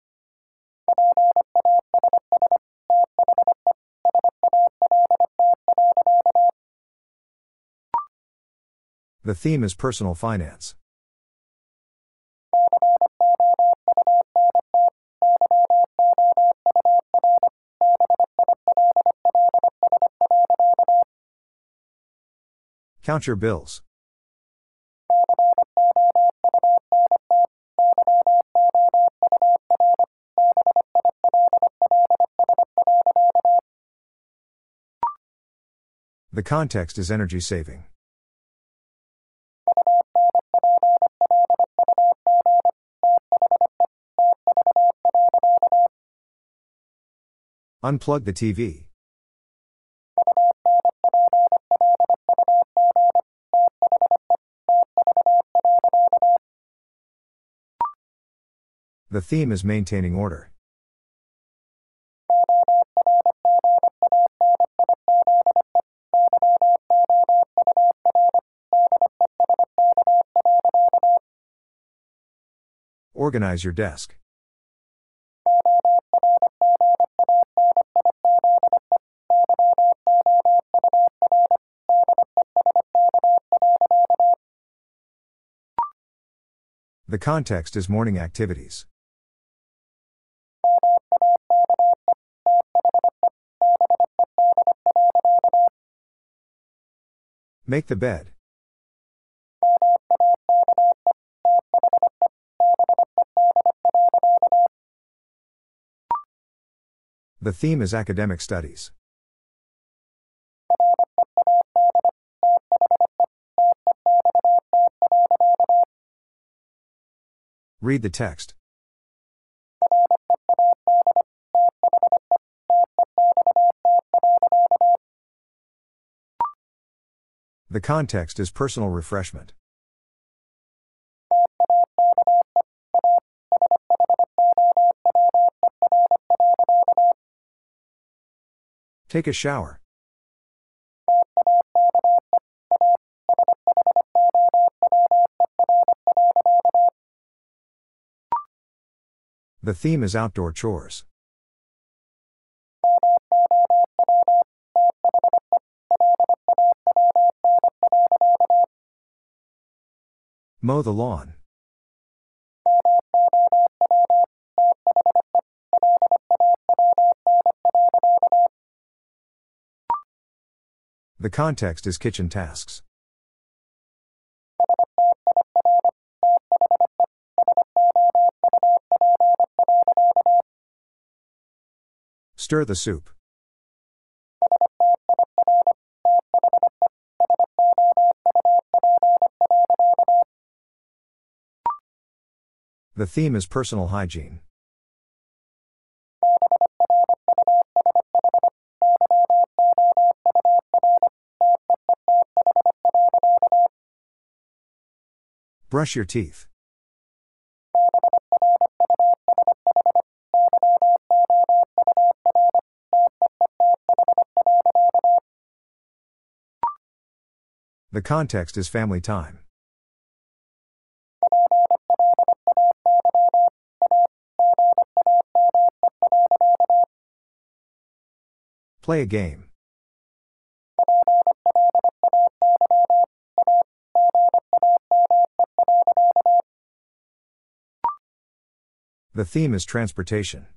[SPEAKER 1] The theme is personal finance. Count your bills. The context is energy saving. Unplug the T V. The theme is maintaining order. Organize your desk. The context is morning activities. Make the bed. The theme is academic studies. Read the text. The context is personal refreshment. Take a shower. The theme is outdoor chores. Mow the lawn. The context is kitchen tasks. Stir the soup. The theme is personal hygiene. Brush your teeth. The context is family time. Play a game. The theme is transportation.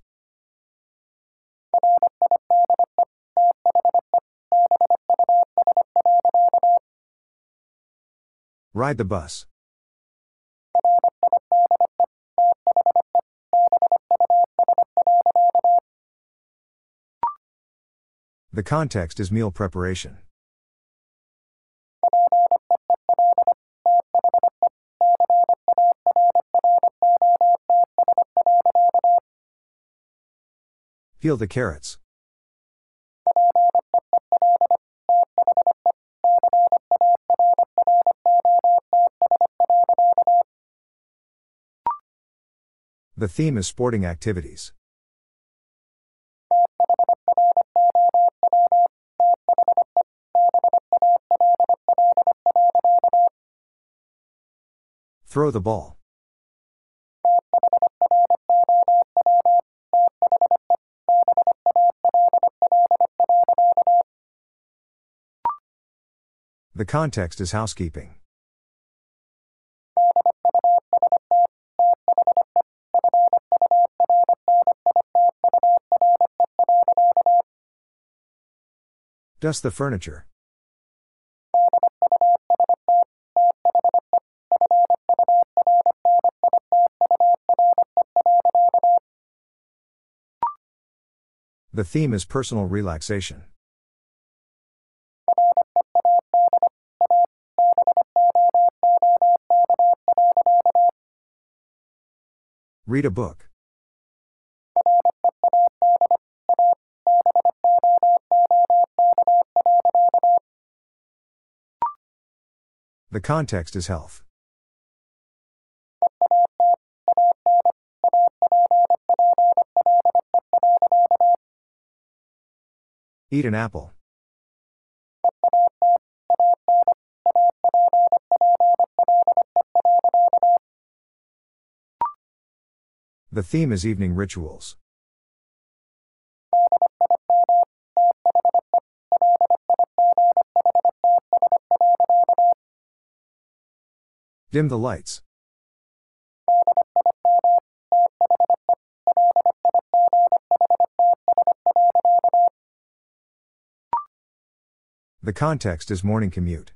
[SPEAKER 1] Ride the bus. The context is meal preparation. Peel the carrots. The theme is sporting activities. Throw the ball. The context is housekeeping. Dust the furniture. The theme is personal relaxation. Read a book. The context is health. Eat an apple. The theme is evening rituals. Dim the lights. The context is morning commute.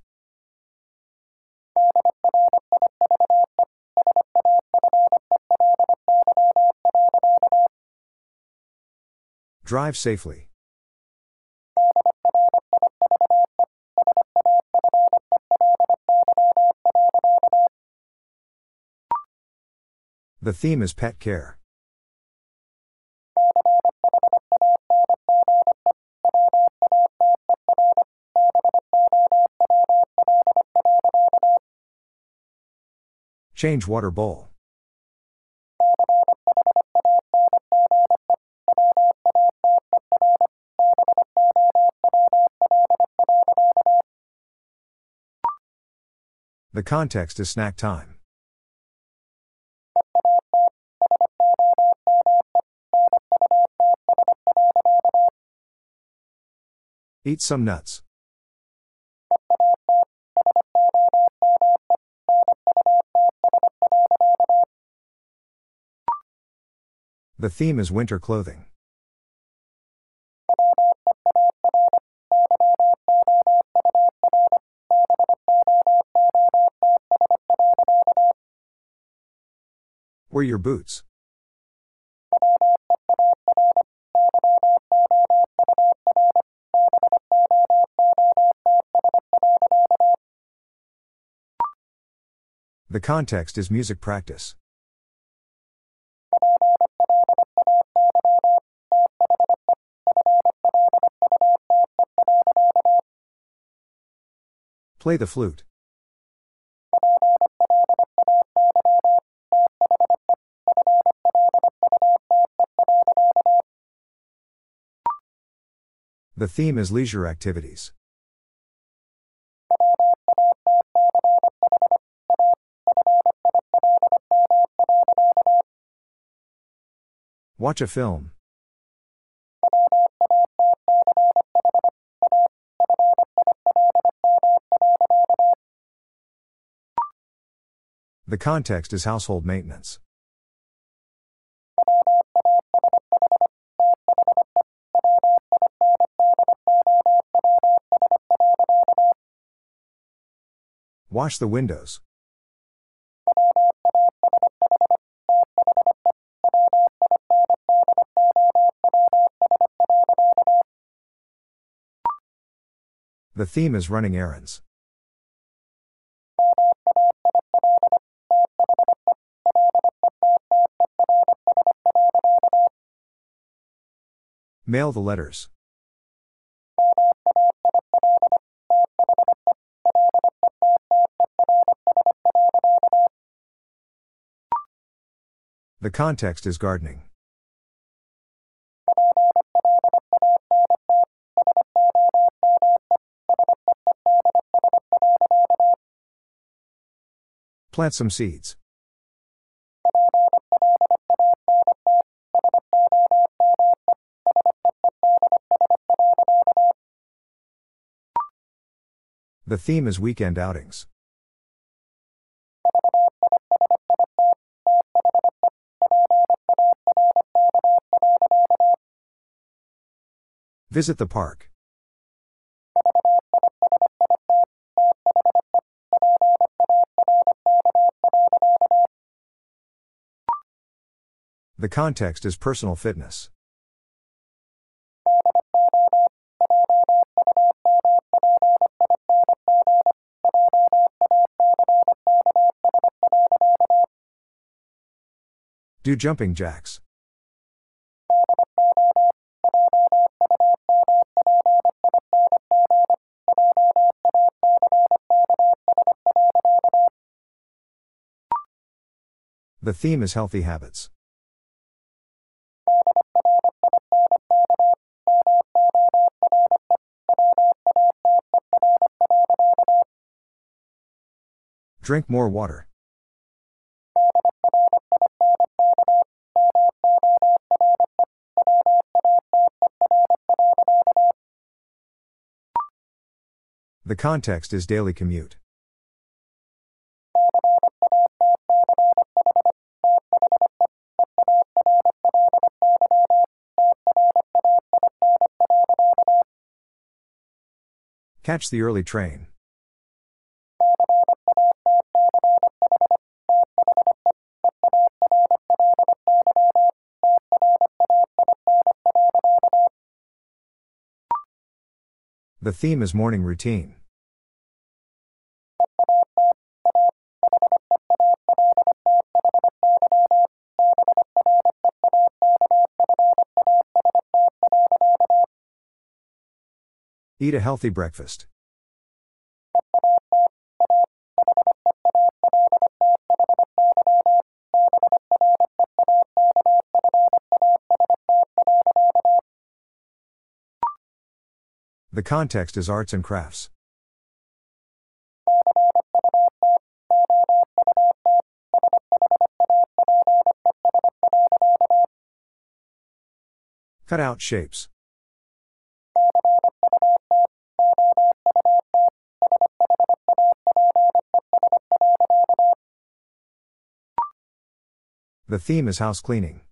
[SPEAKER 1] Drive safely. The theme is pet care. Change water bowl. The context is snack time. Eat some nuts. The theme is winter clothing. Wear your boots. The context is music practice. Play the flute. The theme is leisure activities. Watch a film. The context is household maintenance. Wash the windows. The theme is running errands. Mail the letters. The context is gardening. Plant some seeds. The theme is weekend outings. Visit the park. The context is personal fitness. Do jumping jacks. The theme is healthy habits. Drink more water. The context is daily commute. Catch the early train. The theme is morning routine. Eat a healthy breakfast. The context is arts and crafts. Cut out shapes. The theme is house cleaning.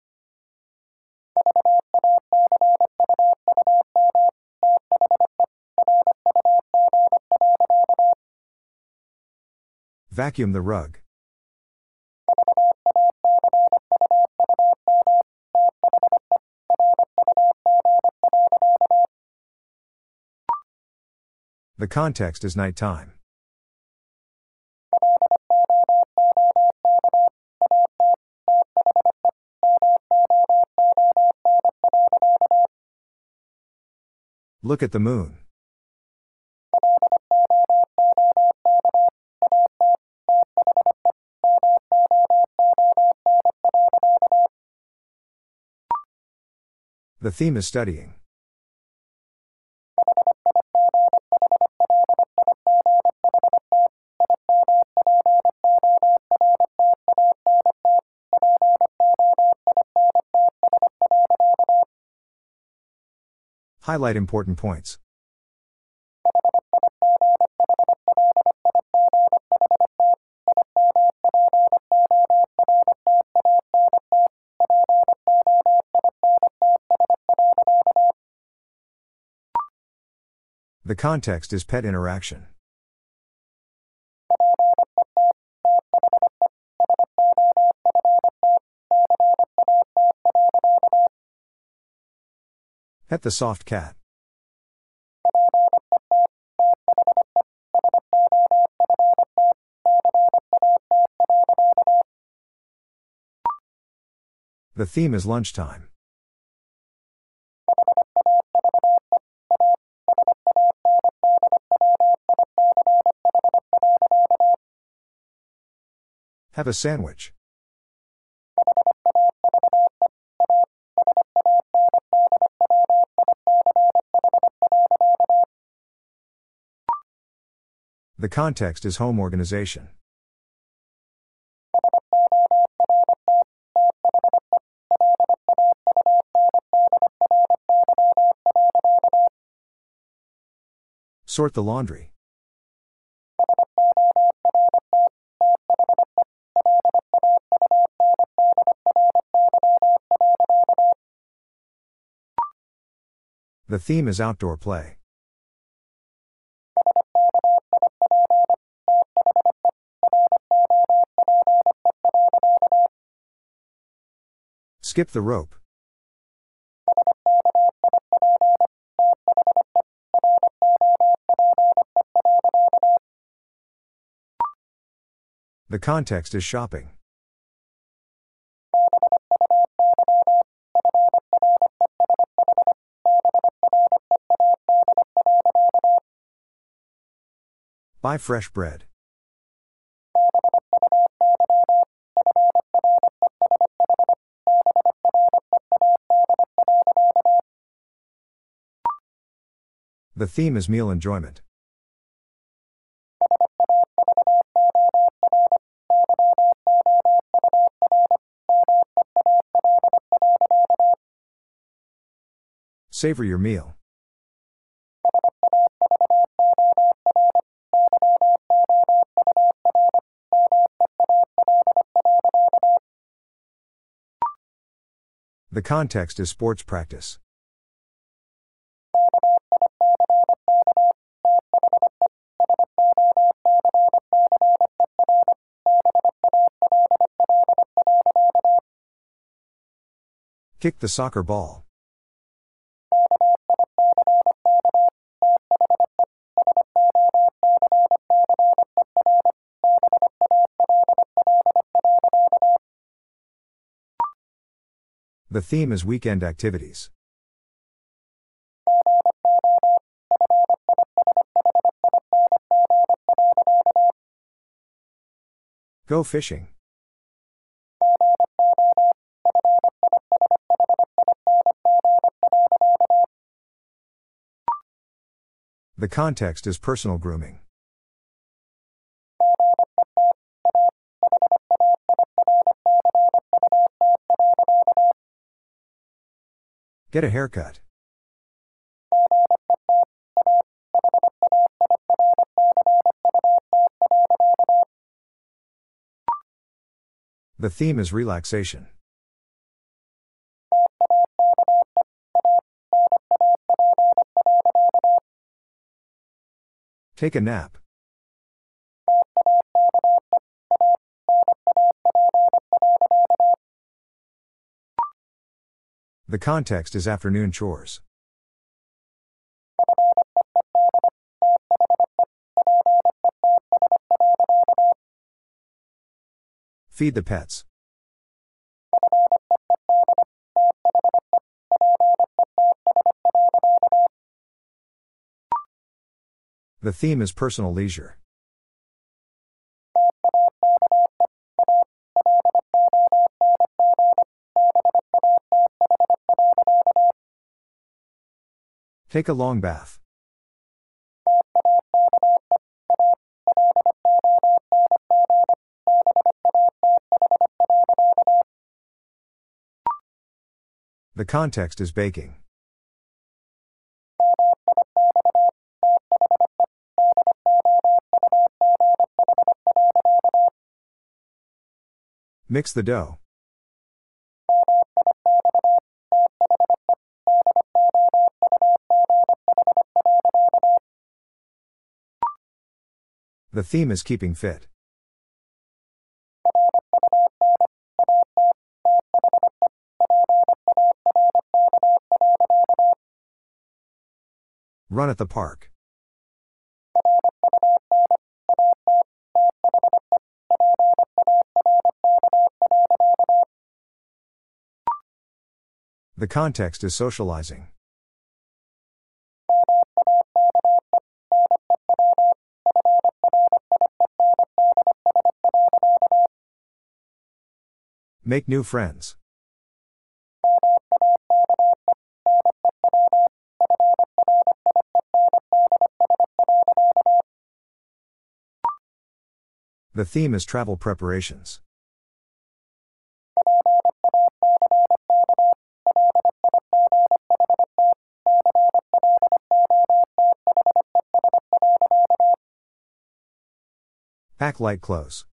[SPEAKER 1] Vacuum the rug. The context is nighttime. Look at the moon. The theme is studying. Highlight important points. The context is pet interaction. Pet the soft cat. The theme is lunchtime. Have a sandwich. The context is home organization. Sort the laundry. The theme is outdoor play. Skip the rope. The context is shopping. Buy fresh bread. The theme is meal enjoyment. Savor your meal. The context is sports practice. Kick the soccer ball. The theme is weekend activities. Go fishing. The context is personal grooming. Get a haircut. The theme is relaxation. Take a nap. The context is afternoon chores. Feed the pets. The theme is personal leisure. Take a long bath. The context is baking. Mix the dough. The theme is keeping fit. Run at the park. The context is socializing. Make new friends. The theme is travel preparations. Pack light clothes.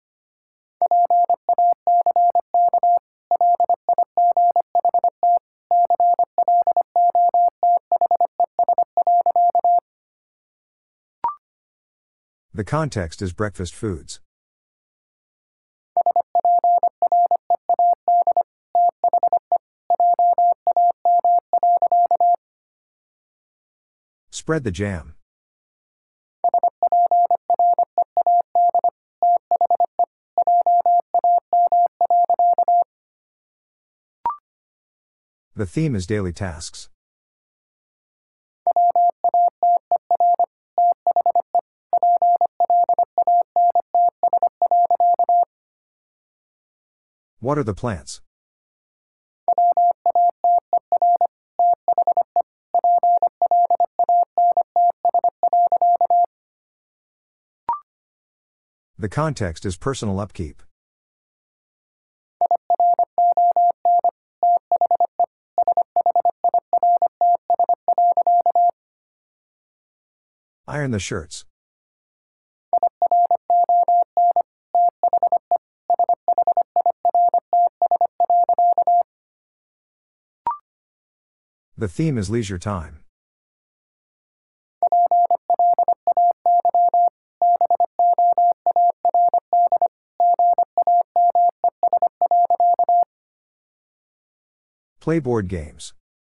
[SPEAKER 1] The context is breakfast foods. Spread the jam. The theme is daily tasks. Water the plants. The context is personal upkeep. Iron the shirts. The theme is leisure time. Play board games.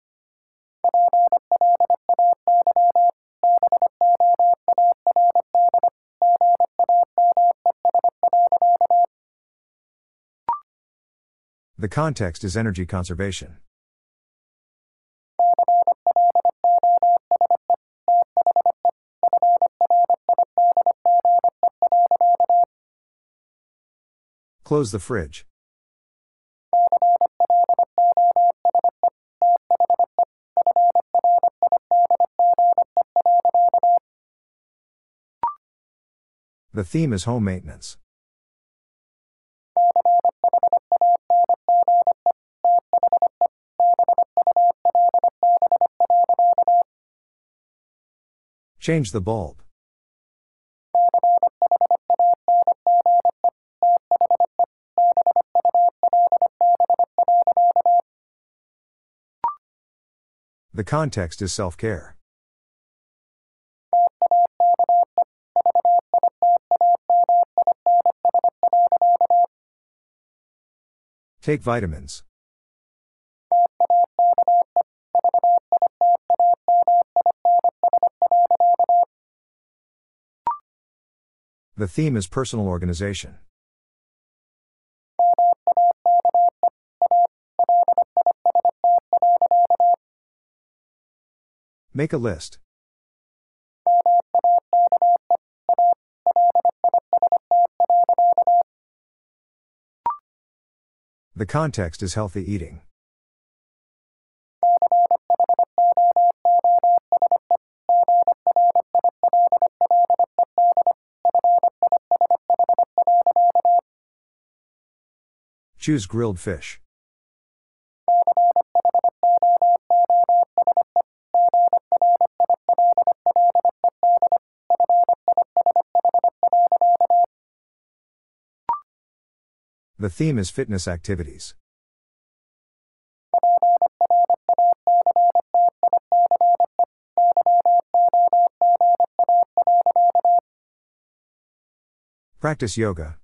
[SPEAKER 1] The context is energy conservation. Close the fridge. The theme is home maintenance. Change the bulb. The context is self-care. Take vitamins. The theme is personal organization. Make a list. The context is healthy eating. Choose grilled fish. The theme is fitness activities. Practice yoga.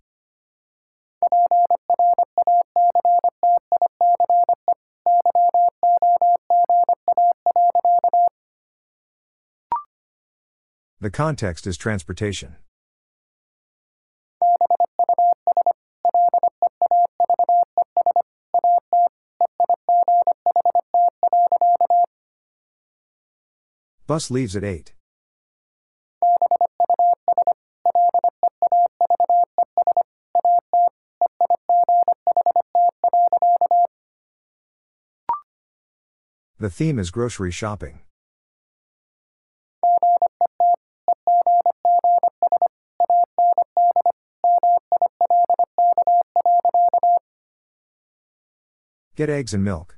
[SPEAKER 1] The context is transportation. Bus leaves at eight. The theme is grocery shopping. Get eggs and milk.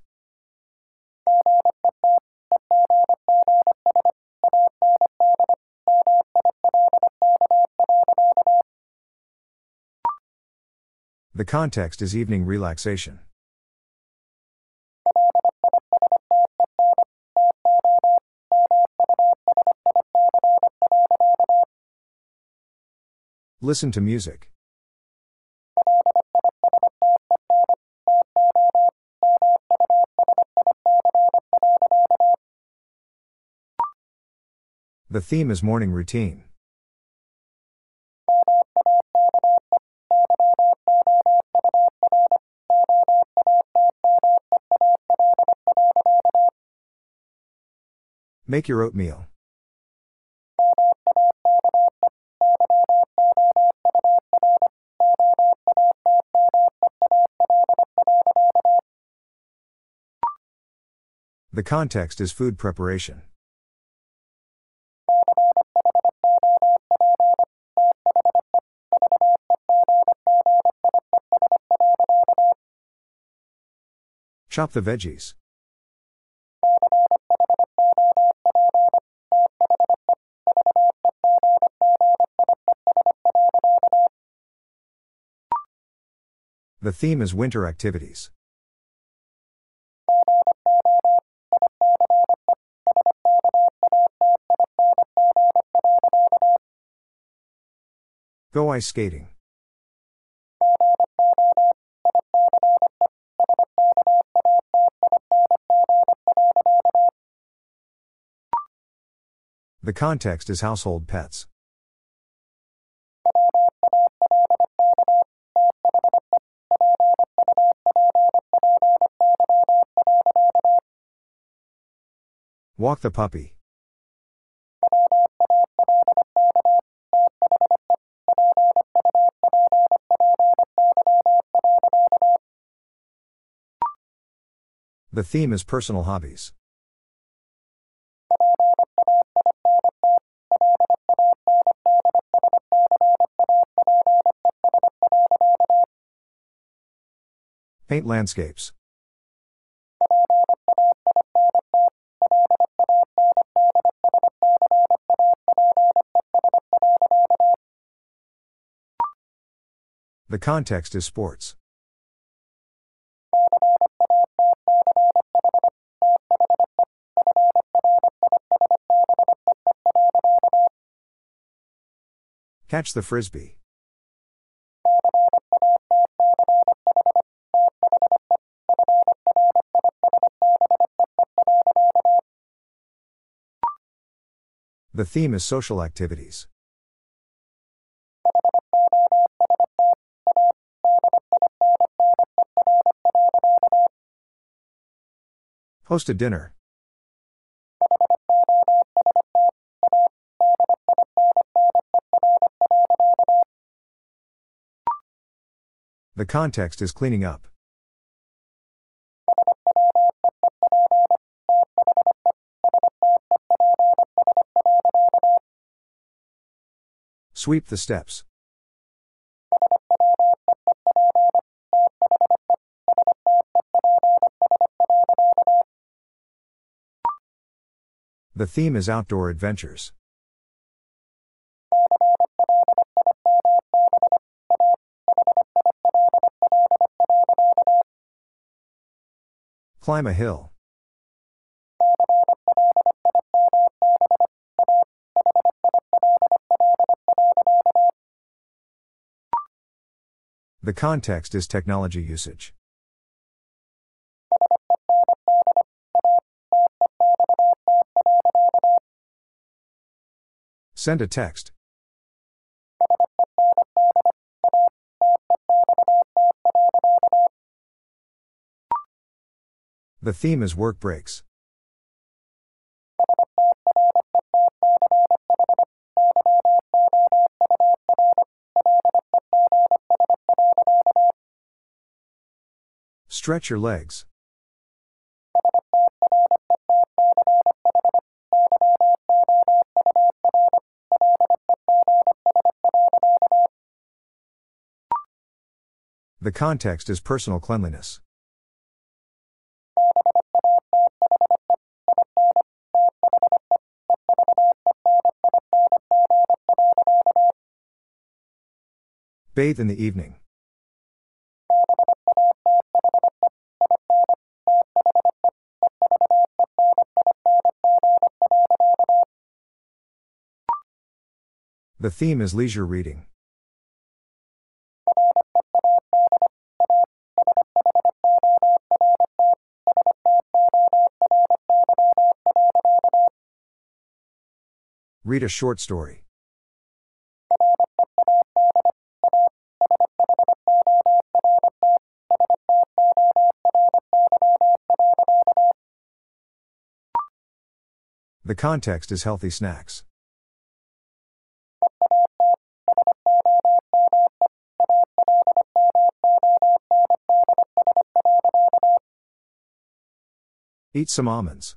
[SPEAKER 1] The context is evening relaxation. Listen to music. The theme is morning routine. Make your oatmeal. The context is food preparation. Chop the veggies. The theme is winter activities. Go ice skating. The context is household pets. Walk the puppy. The theme is personal hobbies. Paint landscapes. The context is sports. Catch the frisbee. The theme is social activities. Host a dinner. The context is cleaning up. Sweep the steps. The theme is outdoor adventures. Climb a hill. The context is technology usage. Send a text. The theme is work breaks. Stretch your legs. The context is personal cleanliness. Bathe in the evening. The theme is leisure reading. Read a short story. The context is healthy snacks. Eat some almonds.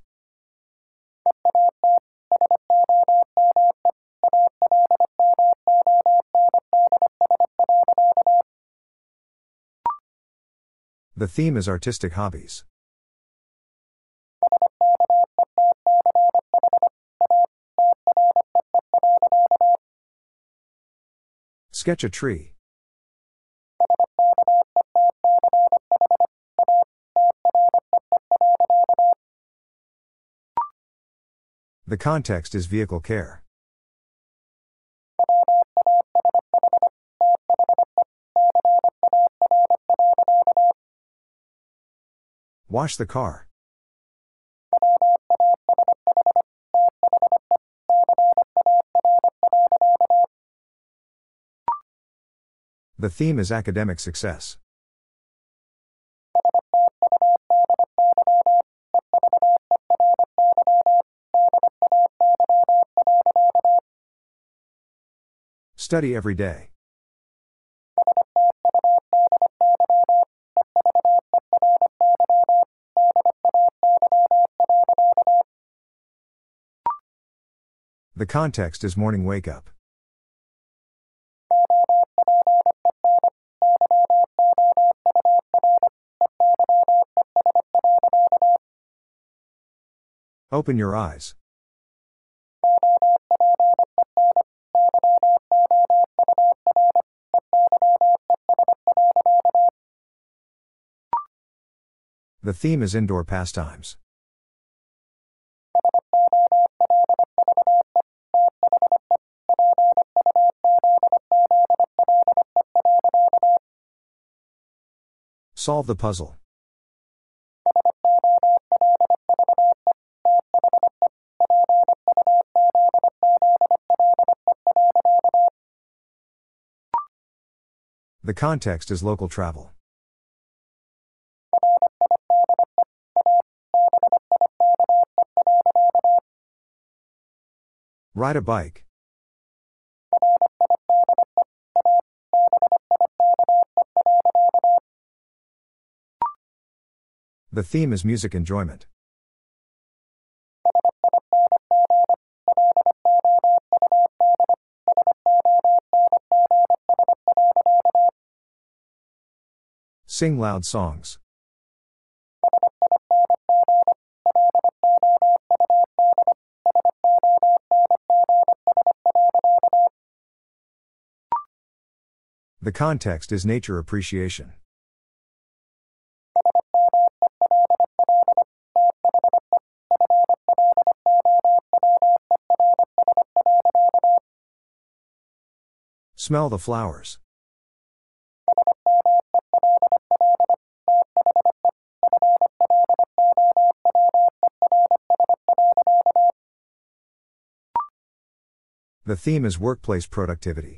[SPEAKER 1] The theme is artistic hobbies. Sketch a tree. The context is vehicle care. Wash the car. The theme is academic success. Study every day. The context is morning wake up. Open your eyes. The theme is indoor pastimes. Solve the puzzle. The context is local travel. Ride a bike. The theme is music enjoyment. Sing loud songs. The context is nature appreciation. Smell the flowers. The theme is workplace productivity.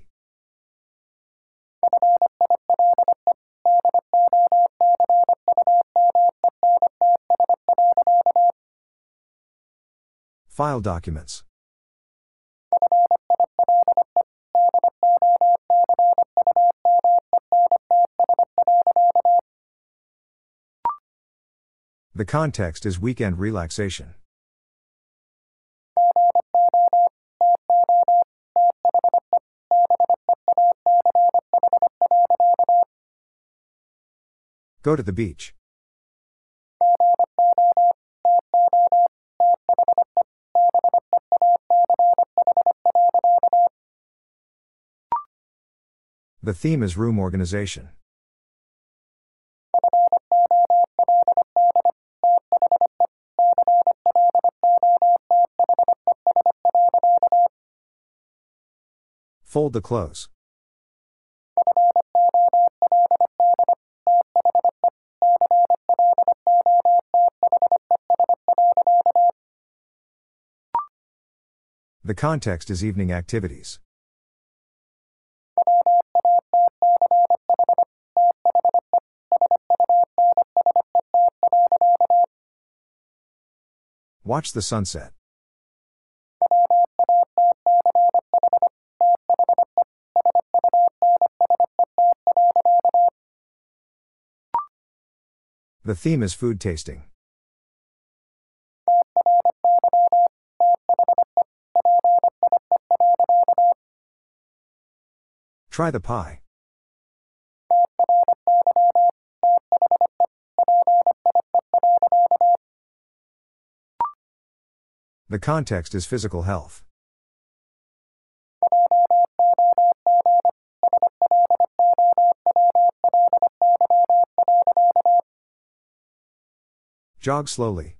[SPEAKER 1] File documents. The context is weekend relaxation. Go to the beach. The theme is room organization. Fold the clothes. The context is evening activities. Watch the sunset. The theme is food tasting. Try the pie. The context is physical health. Jog slowly.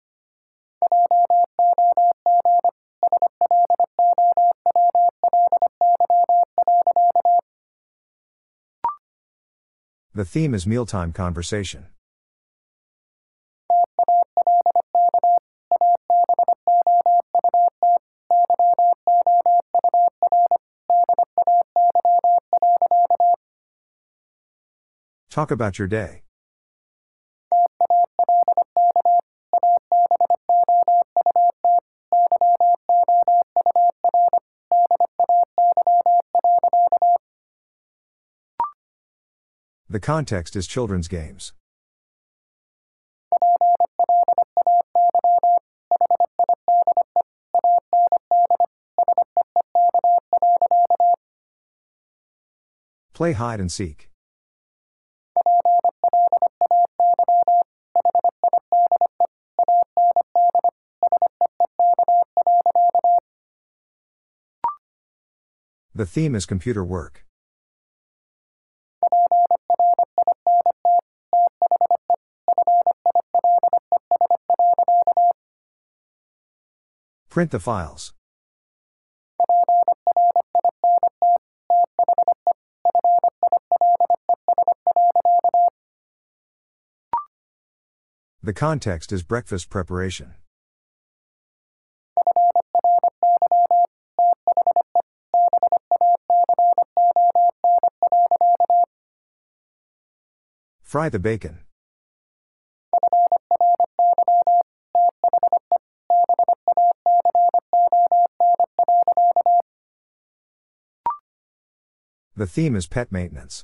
[SPEAKER 1] The theme is mealtime conversation. Talk about your day. The context is children's games. Play hide and seek. The theme is computer work. Print the files. The context is breakfast preparation. Fry the bacon. The theme is pet maintenance.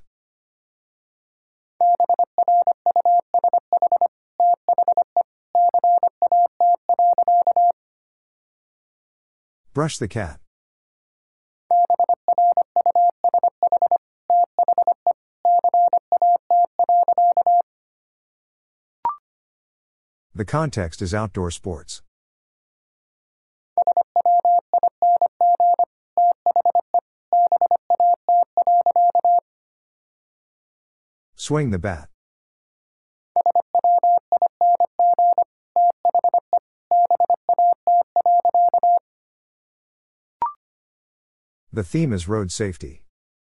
[SPEAKER 1] Brush the cat. The context is outdoor sports. Swing the bat. The theme is road safety.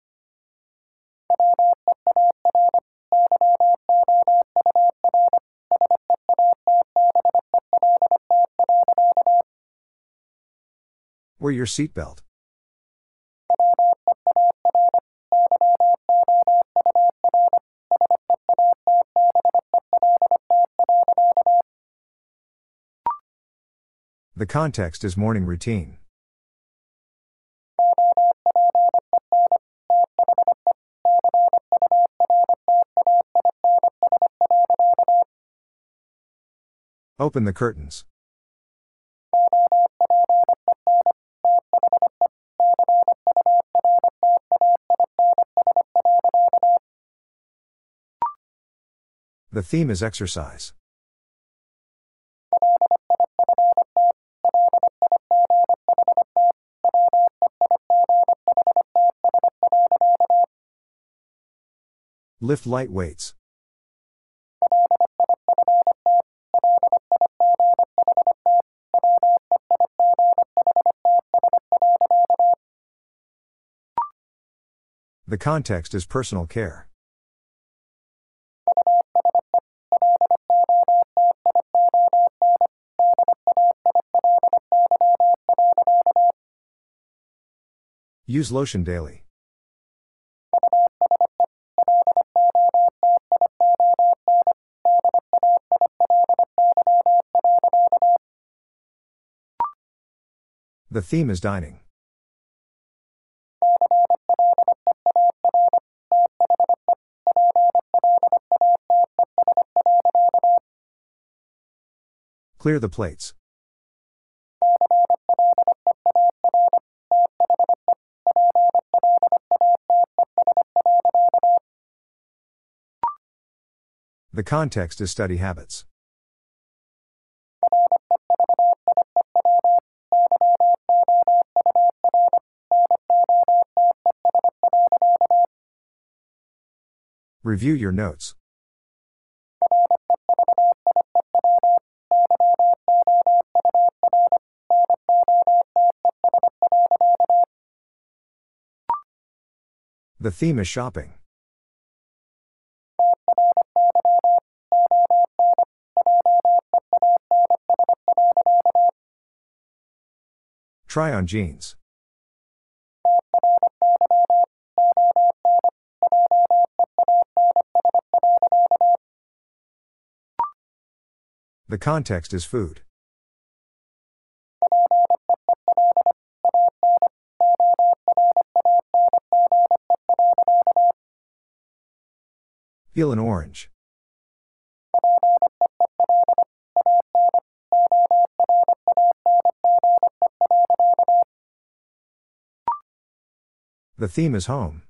[SPEAKER 1] Wear your seatbelt. The context is morning routine. Open the curtains. The theme is exercise. Lift light weights. The context is personal care. Use lotion daily. The theme is dining. Clear the plates. The context is study habits. Review your notes. The theme is shopping. Try on jeans. The context is food. Peel an orange. The theme is home.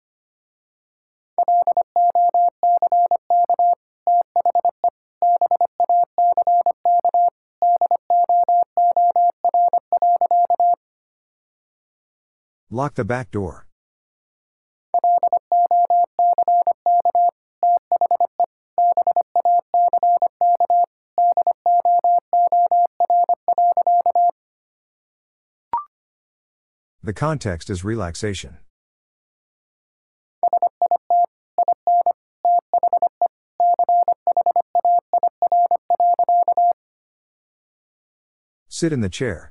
[SPEAKER 1] Lock the back door. The context is relaxation. Sit in the chair.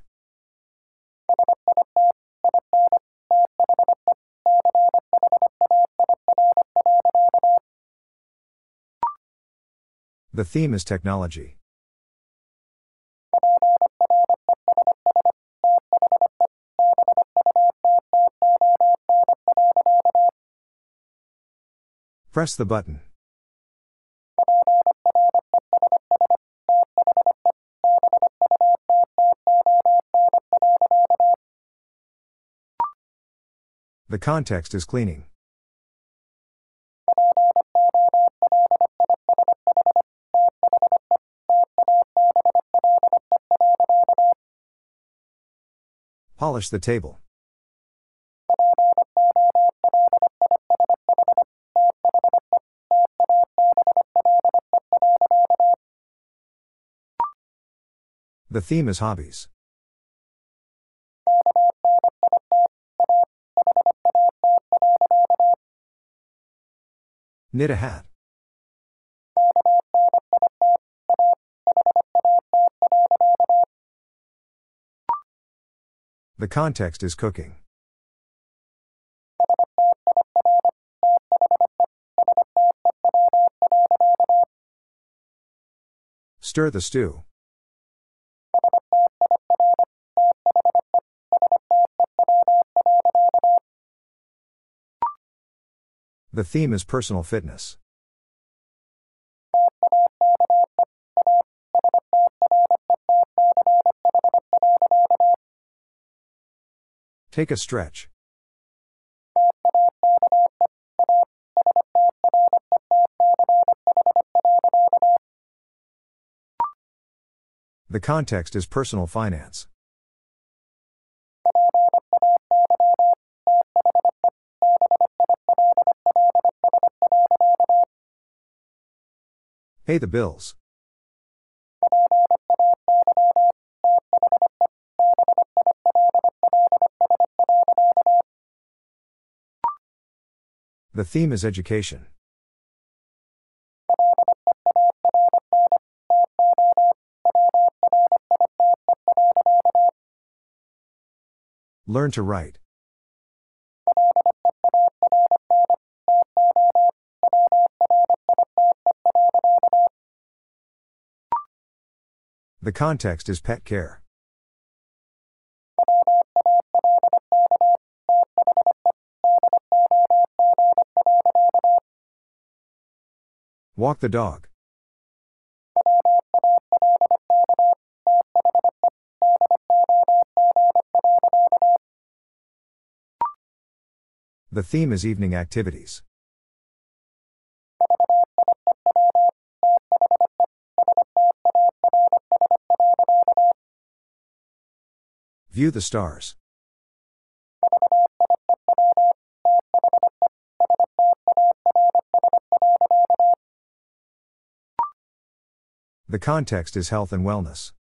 [SPEAKER 1] The theme is technology. Press the button. The context is cleaning. Polish the table. The theme is hobbies. Knit a hat. The context is cooking. Stir the stew. The theme is personal fitness. Take a stretch. The context is personal finance. Pay the bills. The theme is education. Learn to write. The context is pet care. Walk the dog. The theme is evening activities. View the stars. The context is health and wellness.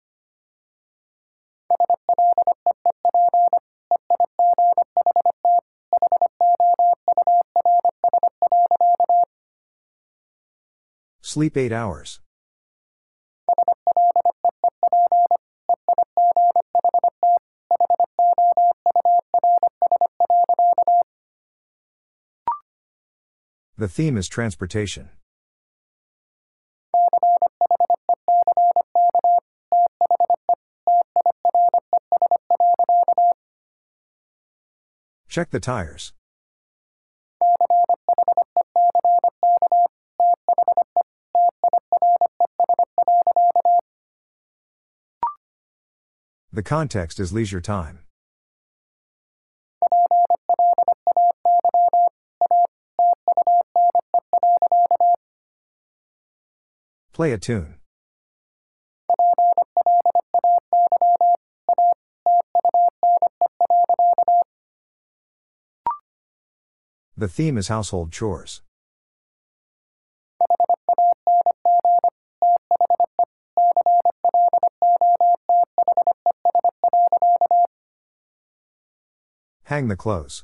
[SPEAKER 1] Sleep eight hours. The theme is transportation. Check the tires. The context is leisure time. Play a tune. The theme is household chores. Hang the clothes.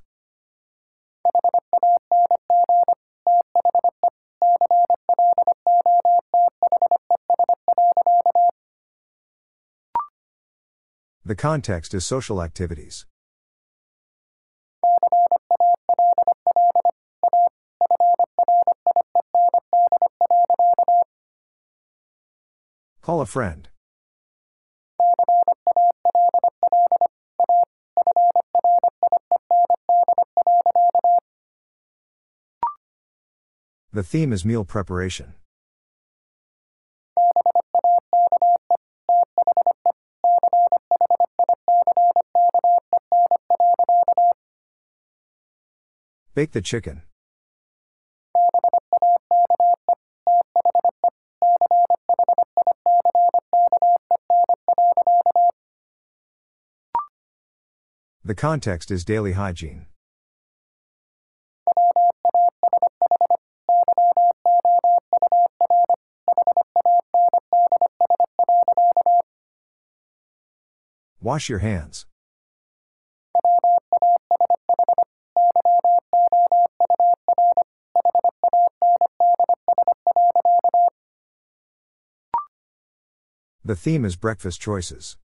[SPEAKER 1] The context is social activities. Call a friend. The theme is meal preparation. Bake the chicken. The context is daily hygiene. Wash your hands. The theme is breakfast choices.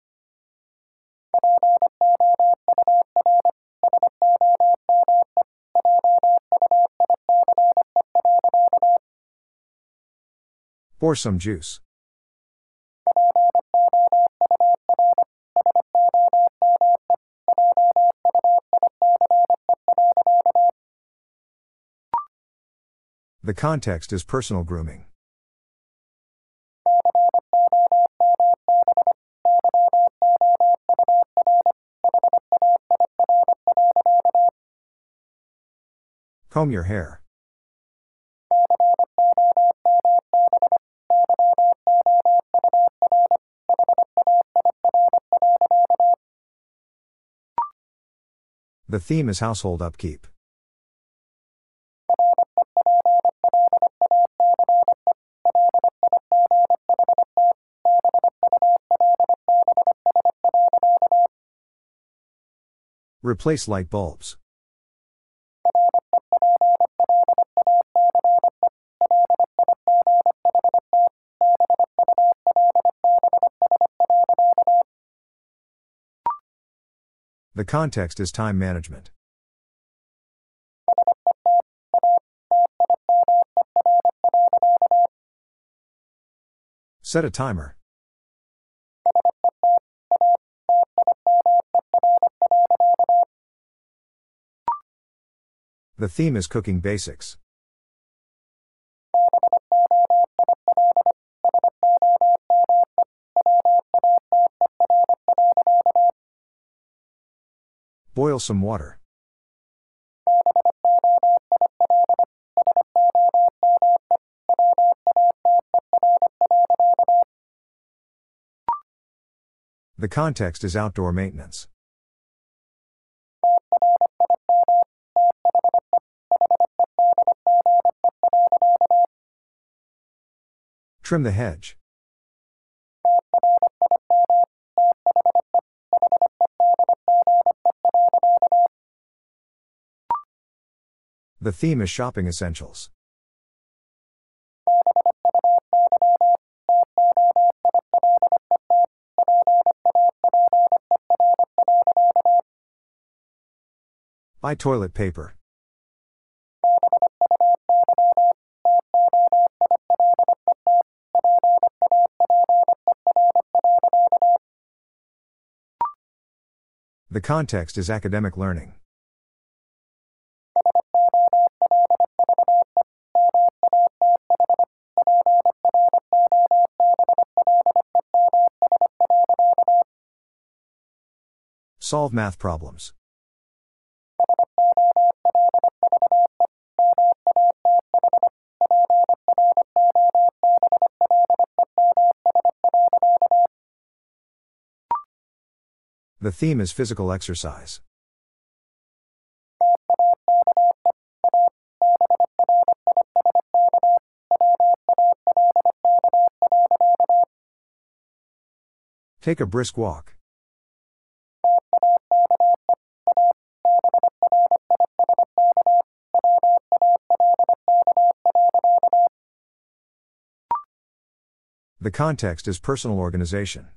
[SPEAKER 1] Pour some juice. The context is personal grooming. Comb your hair. The theme is household upkeep. Replace light bulbs. The context is time management. Set a timer. The theme is cooking basics. Boil some water. The The context is outdoor maintenance. Trim the hedge. The theme is shopping essentials. Buy toilet paper. The context is academic learning. Solve math problems. The theme is physical exercise. Take a brisk walk. The context is personal organization.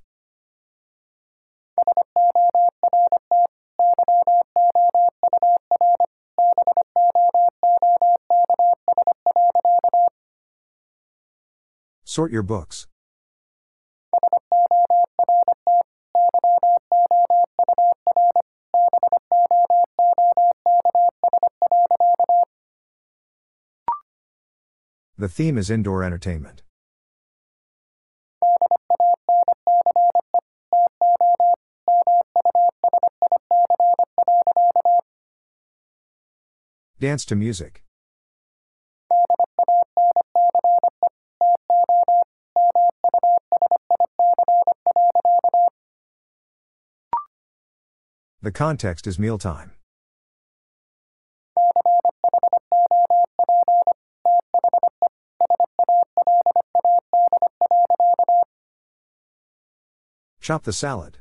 [SPEAKER 1] Sort your books. The theme is indoor entertainment. Dance to music. The context is mealtime. Chop the salad.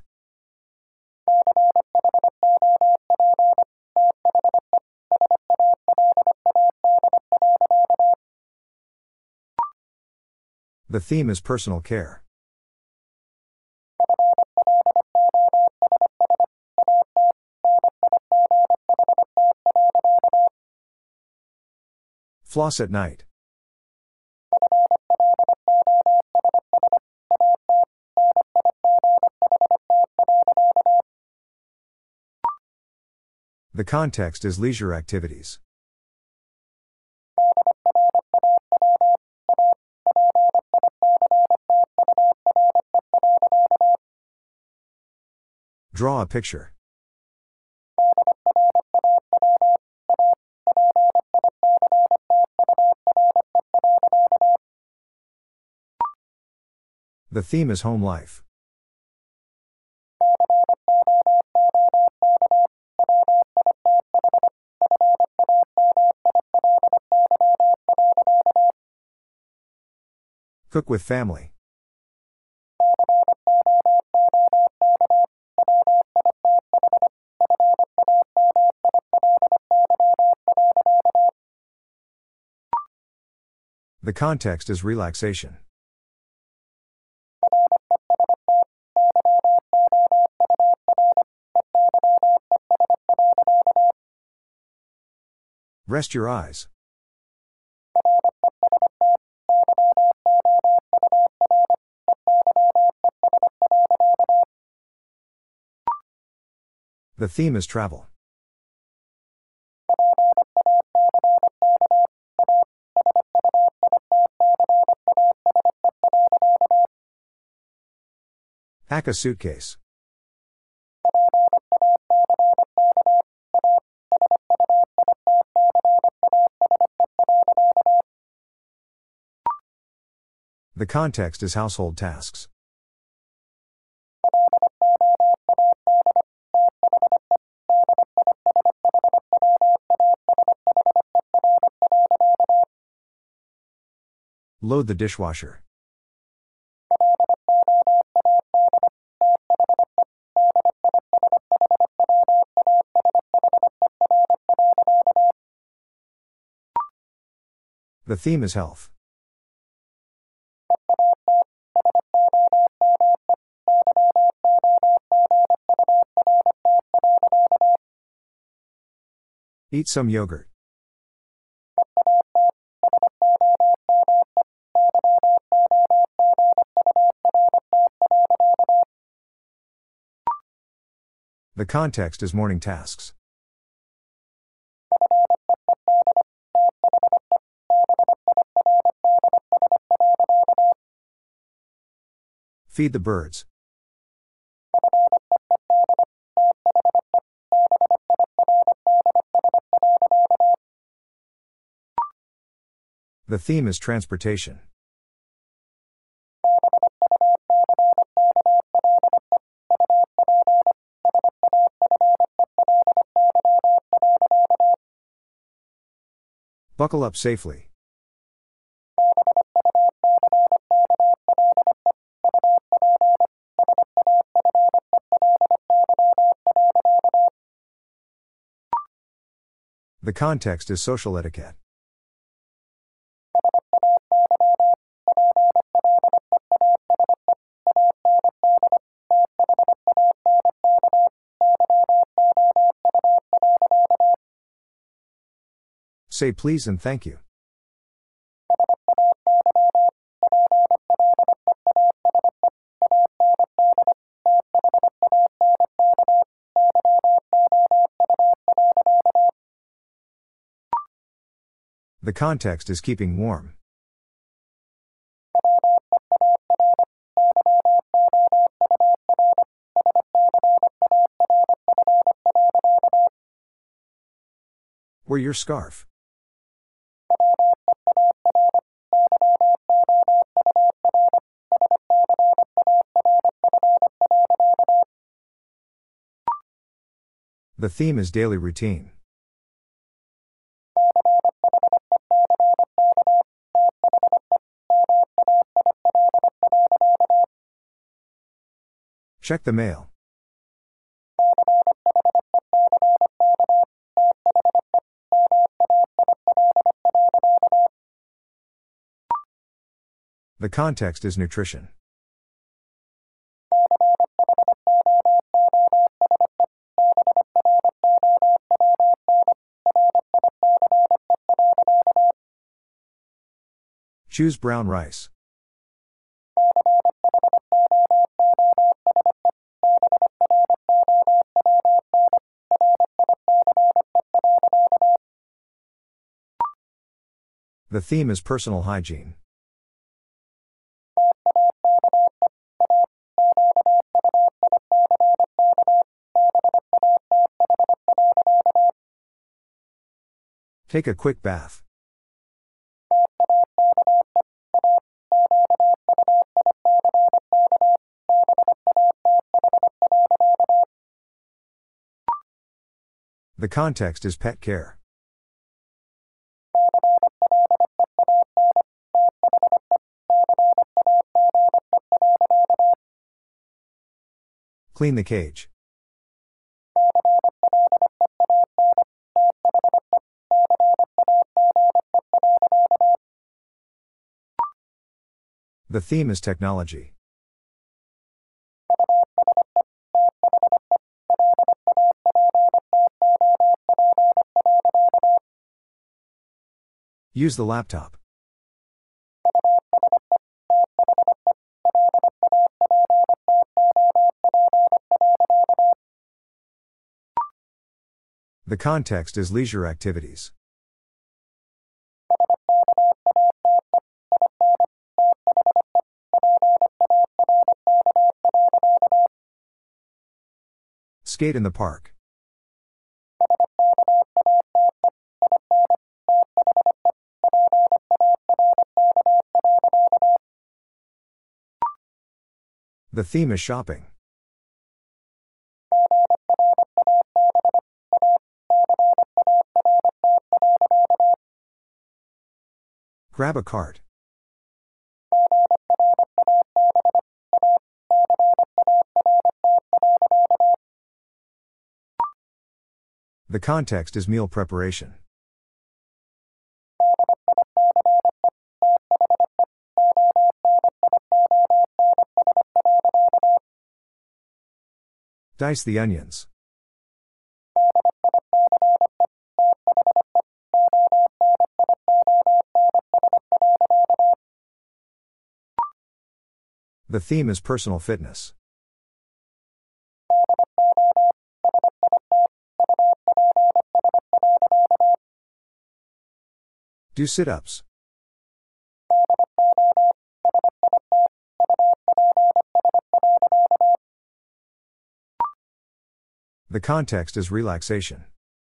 [SPEAKER 1] The theme is personal care. Floss at night. The context is leisure activities. Draw a picture. The theme is home life. Cook with family. The context is relaxation. Rest your eyes. The theme is travel. Pack a suitcase. The context is household tasks. Load the dishwasher. The theme is health. Eat some yogurt. The context is morning tasks. Feed the birds. The theme is transportation. Buckle up safely. The context is social etiquette. Say please and thank you. The context is keeping warm. Wear your scarf. The theme is daily routine. Check the mail. The context is nutrition. Choose brown rice. The theme is personal hygiene. Take a quick bath. The context is pet care. Clean the cage. The theme is technology. Use the laptop. The context is leisure activities. Skate in the park. The theme is shopping. Grab a cart. The context is meal preparation. Dice the onions. The theme is personal fitness. Do sit-ups. The context is relaxation.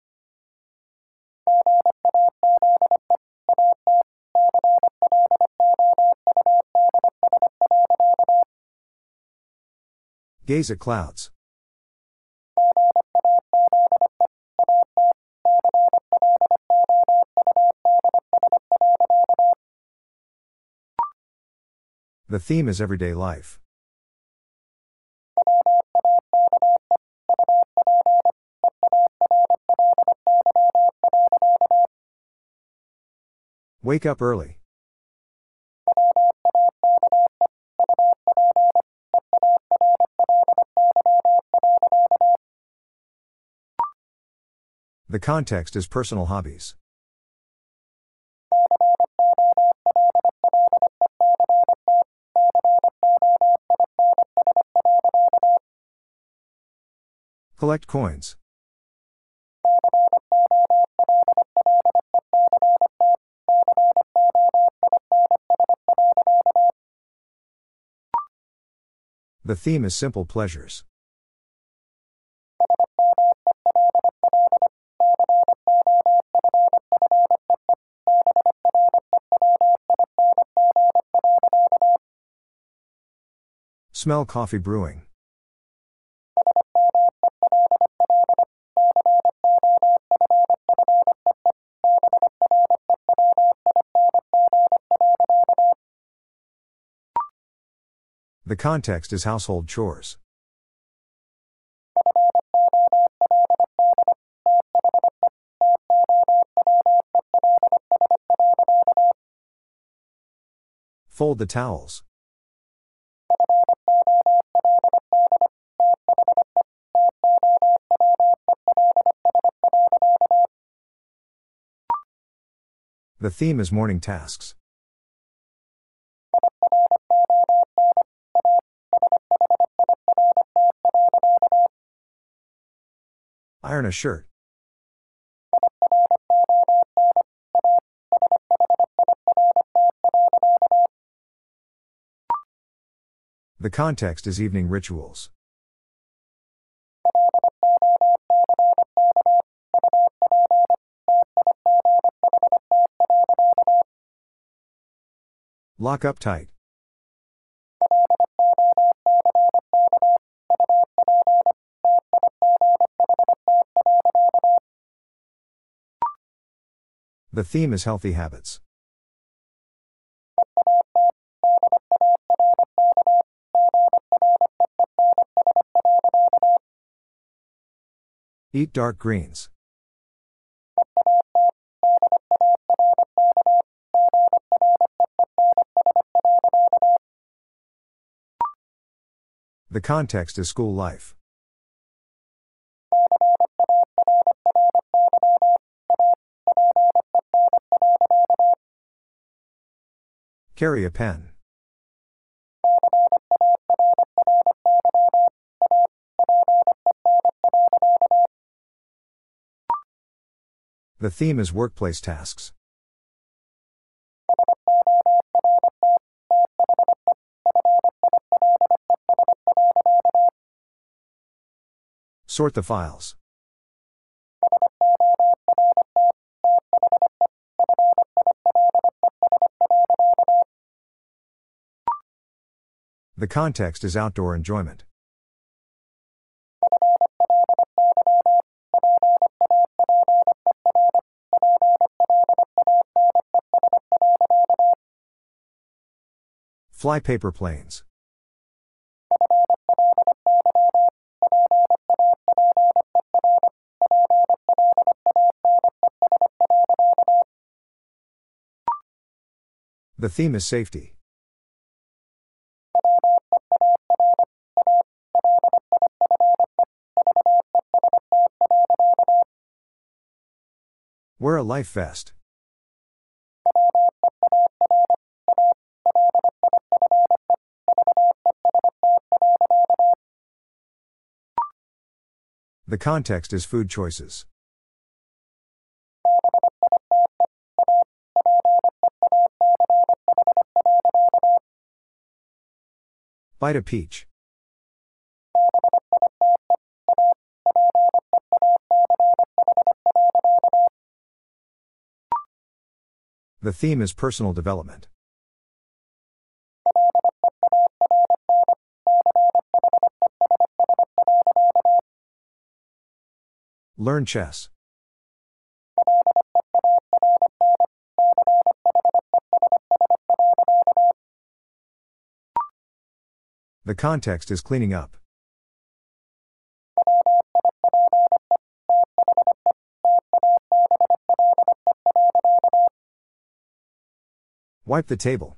[SPEAKER 1] Gaze at clouds. The theme is everyday life. Wake up early. The context is personal hobbies. Collect coins. The theme is simple pleasures. Smell coffee brewing. The context is household chores. Fold the towels. The theme is morning tasks. Iron a shirt. The context is evening rituals. Lock up tight. The theme is healthy habits. Eat dark greens. The context is school life. Carry a pen. The theme is workplace tasks. Sort the files. The context is outdoor enjoyment. Fly paper planes. The theme is safety. Wear a life vest. The context is food choices. Bite a peach. The theme is personal development. Learn chess. The context is cleaning up. Wipe the table.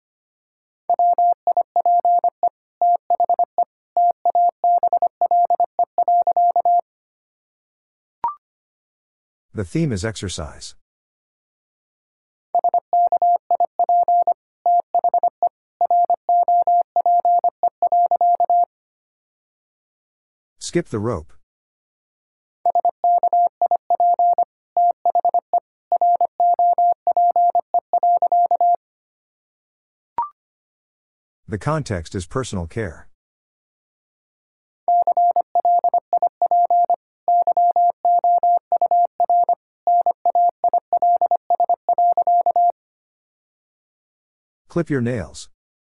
[SPEAKER 1] The theme is exercise. Skip the rope. The context is personal care. Clip your nails.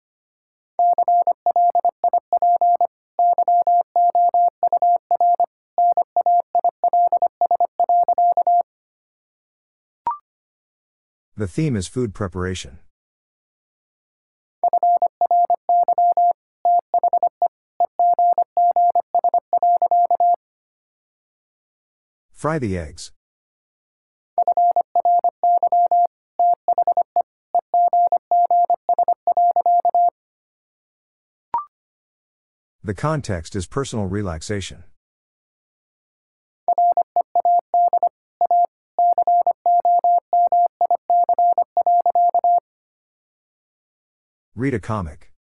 [SPEAKER 1] The theme is food preparation. Fry the eggs. The context is personal relaxation. Read a comic.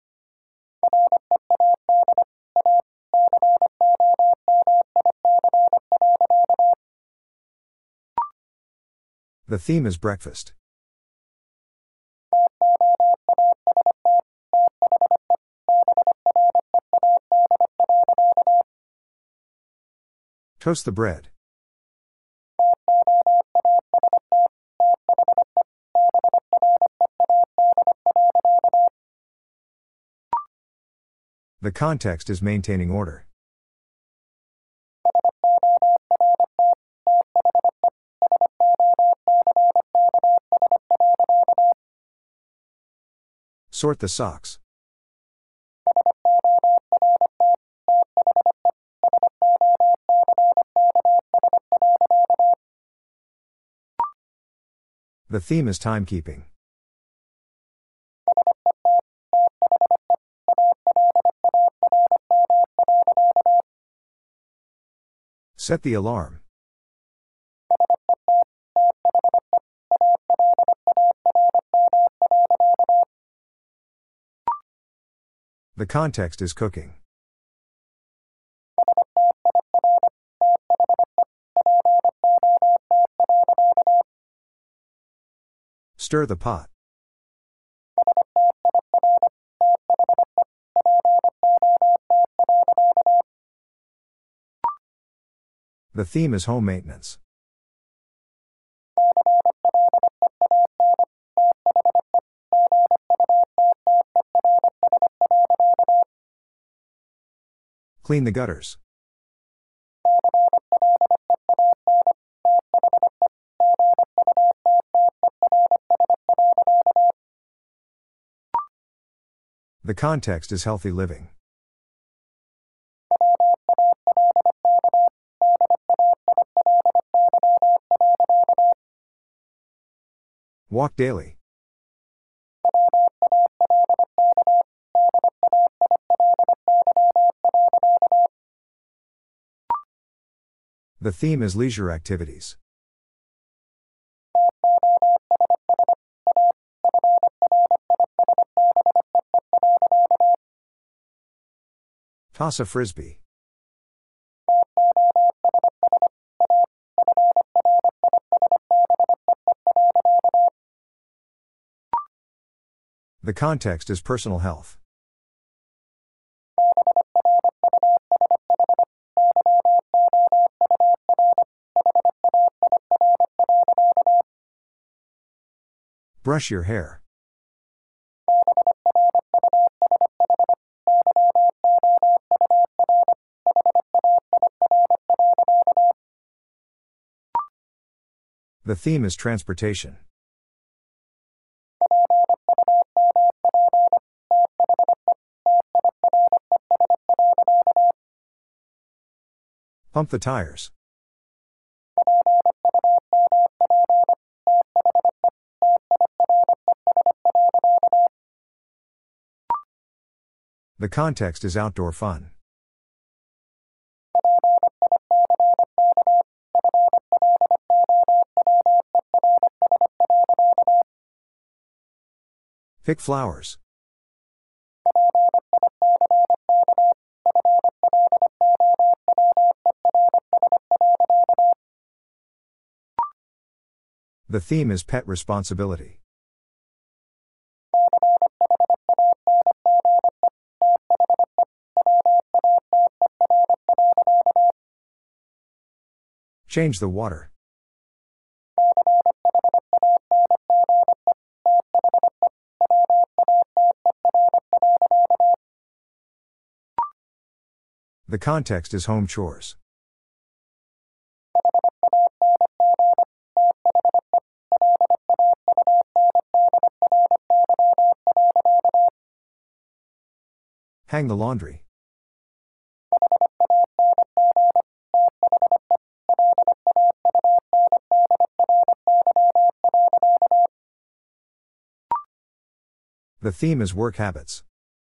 [SPEAKER 1] The theme is breakfast. Toast the bread. The context is maintaining order. Sort the socks. The theme is timekeeping. Set the alarm. The context is cooking. Stir the pot. The theme is home maintenance. Clean the gutters. The context is healthy living. Walk daily. The theme is leisure activities. Toss a frisbee. The context is personal health. Brush your hair. The theme is transportation. Pump the tires. The context is outdoor fun. Pick flowers. The theme is pet responsibility. Change the water. The context is home chores. Hang the laundry. The theme is work habits.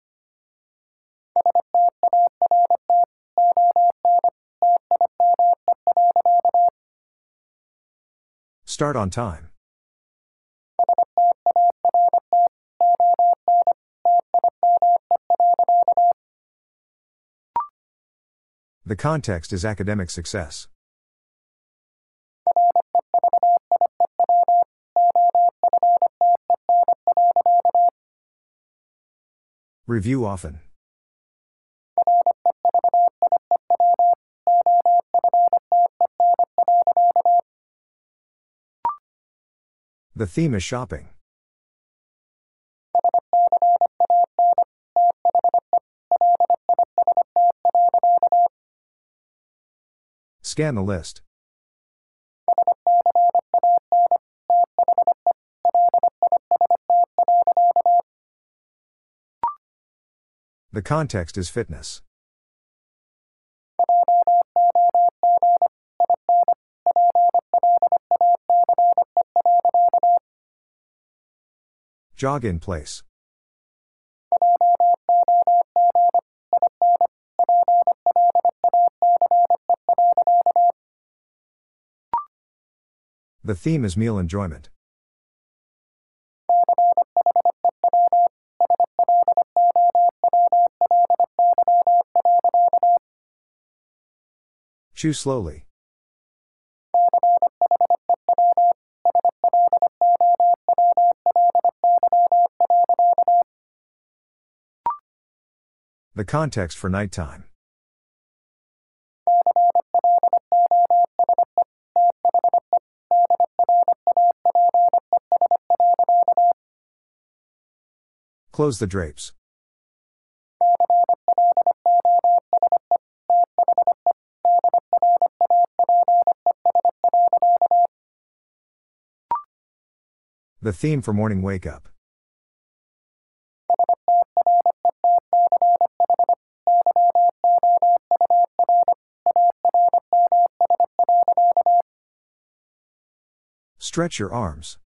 [SPEAKER 1] Start on time. The context is academic success. Review often. The theme is shopping. Scan the list. The context is fitness. Jog in place. The theme is meal enjoyment. Chew slowly. The context for nighttime. Close the drapes. The theme for morning wake up. Stretch your arms.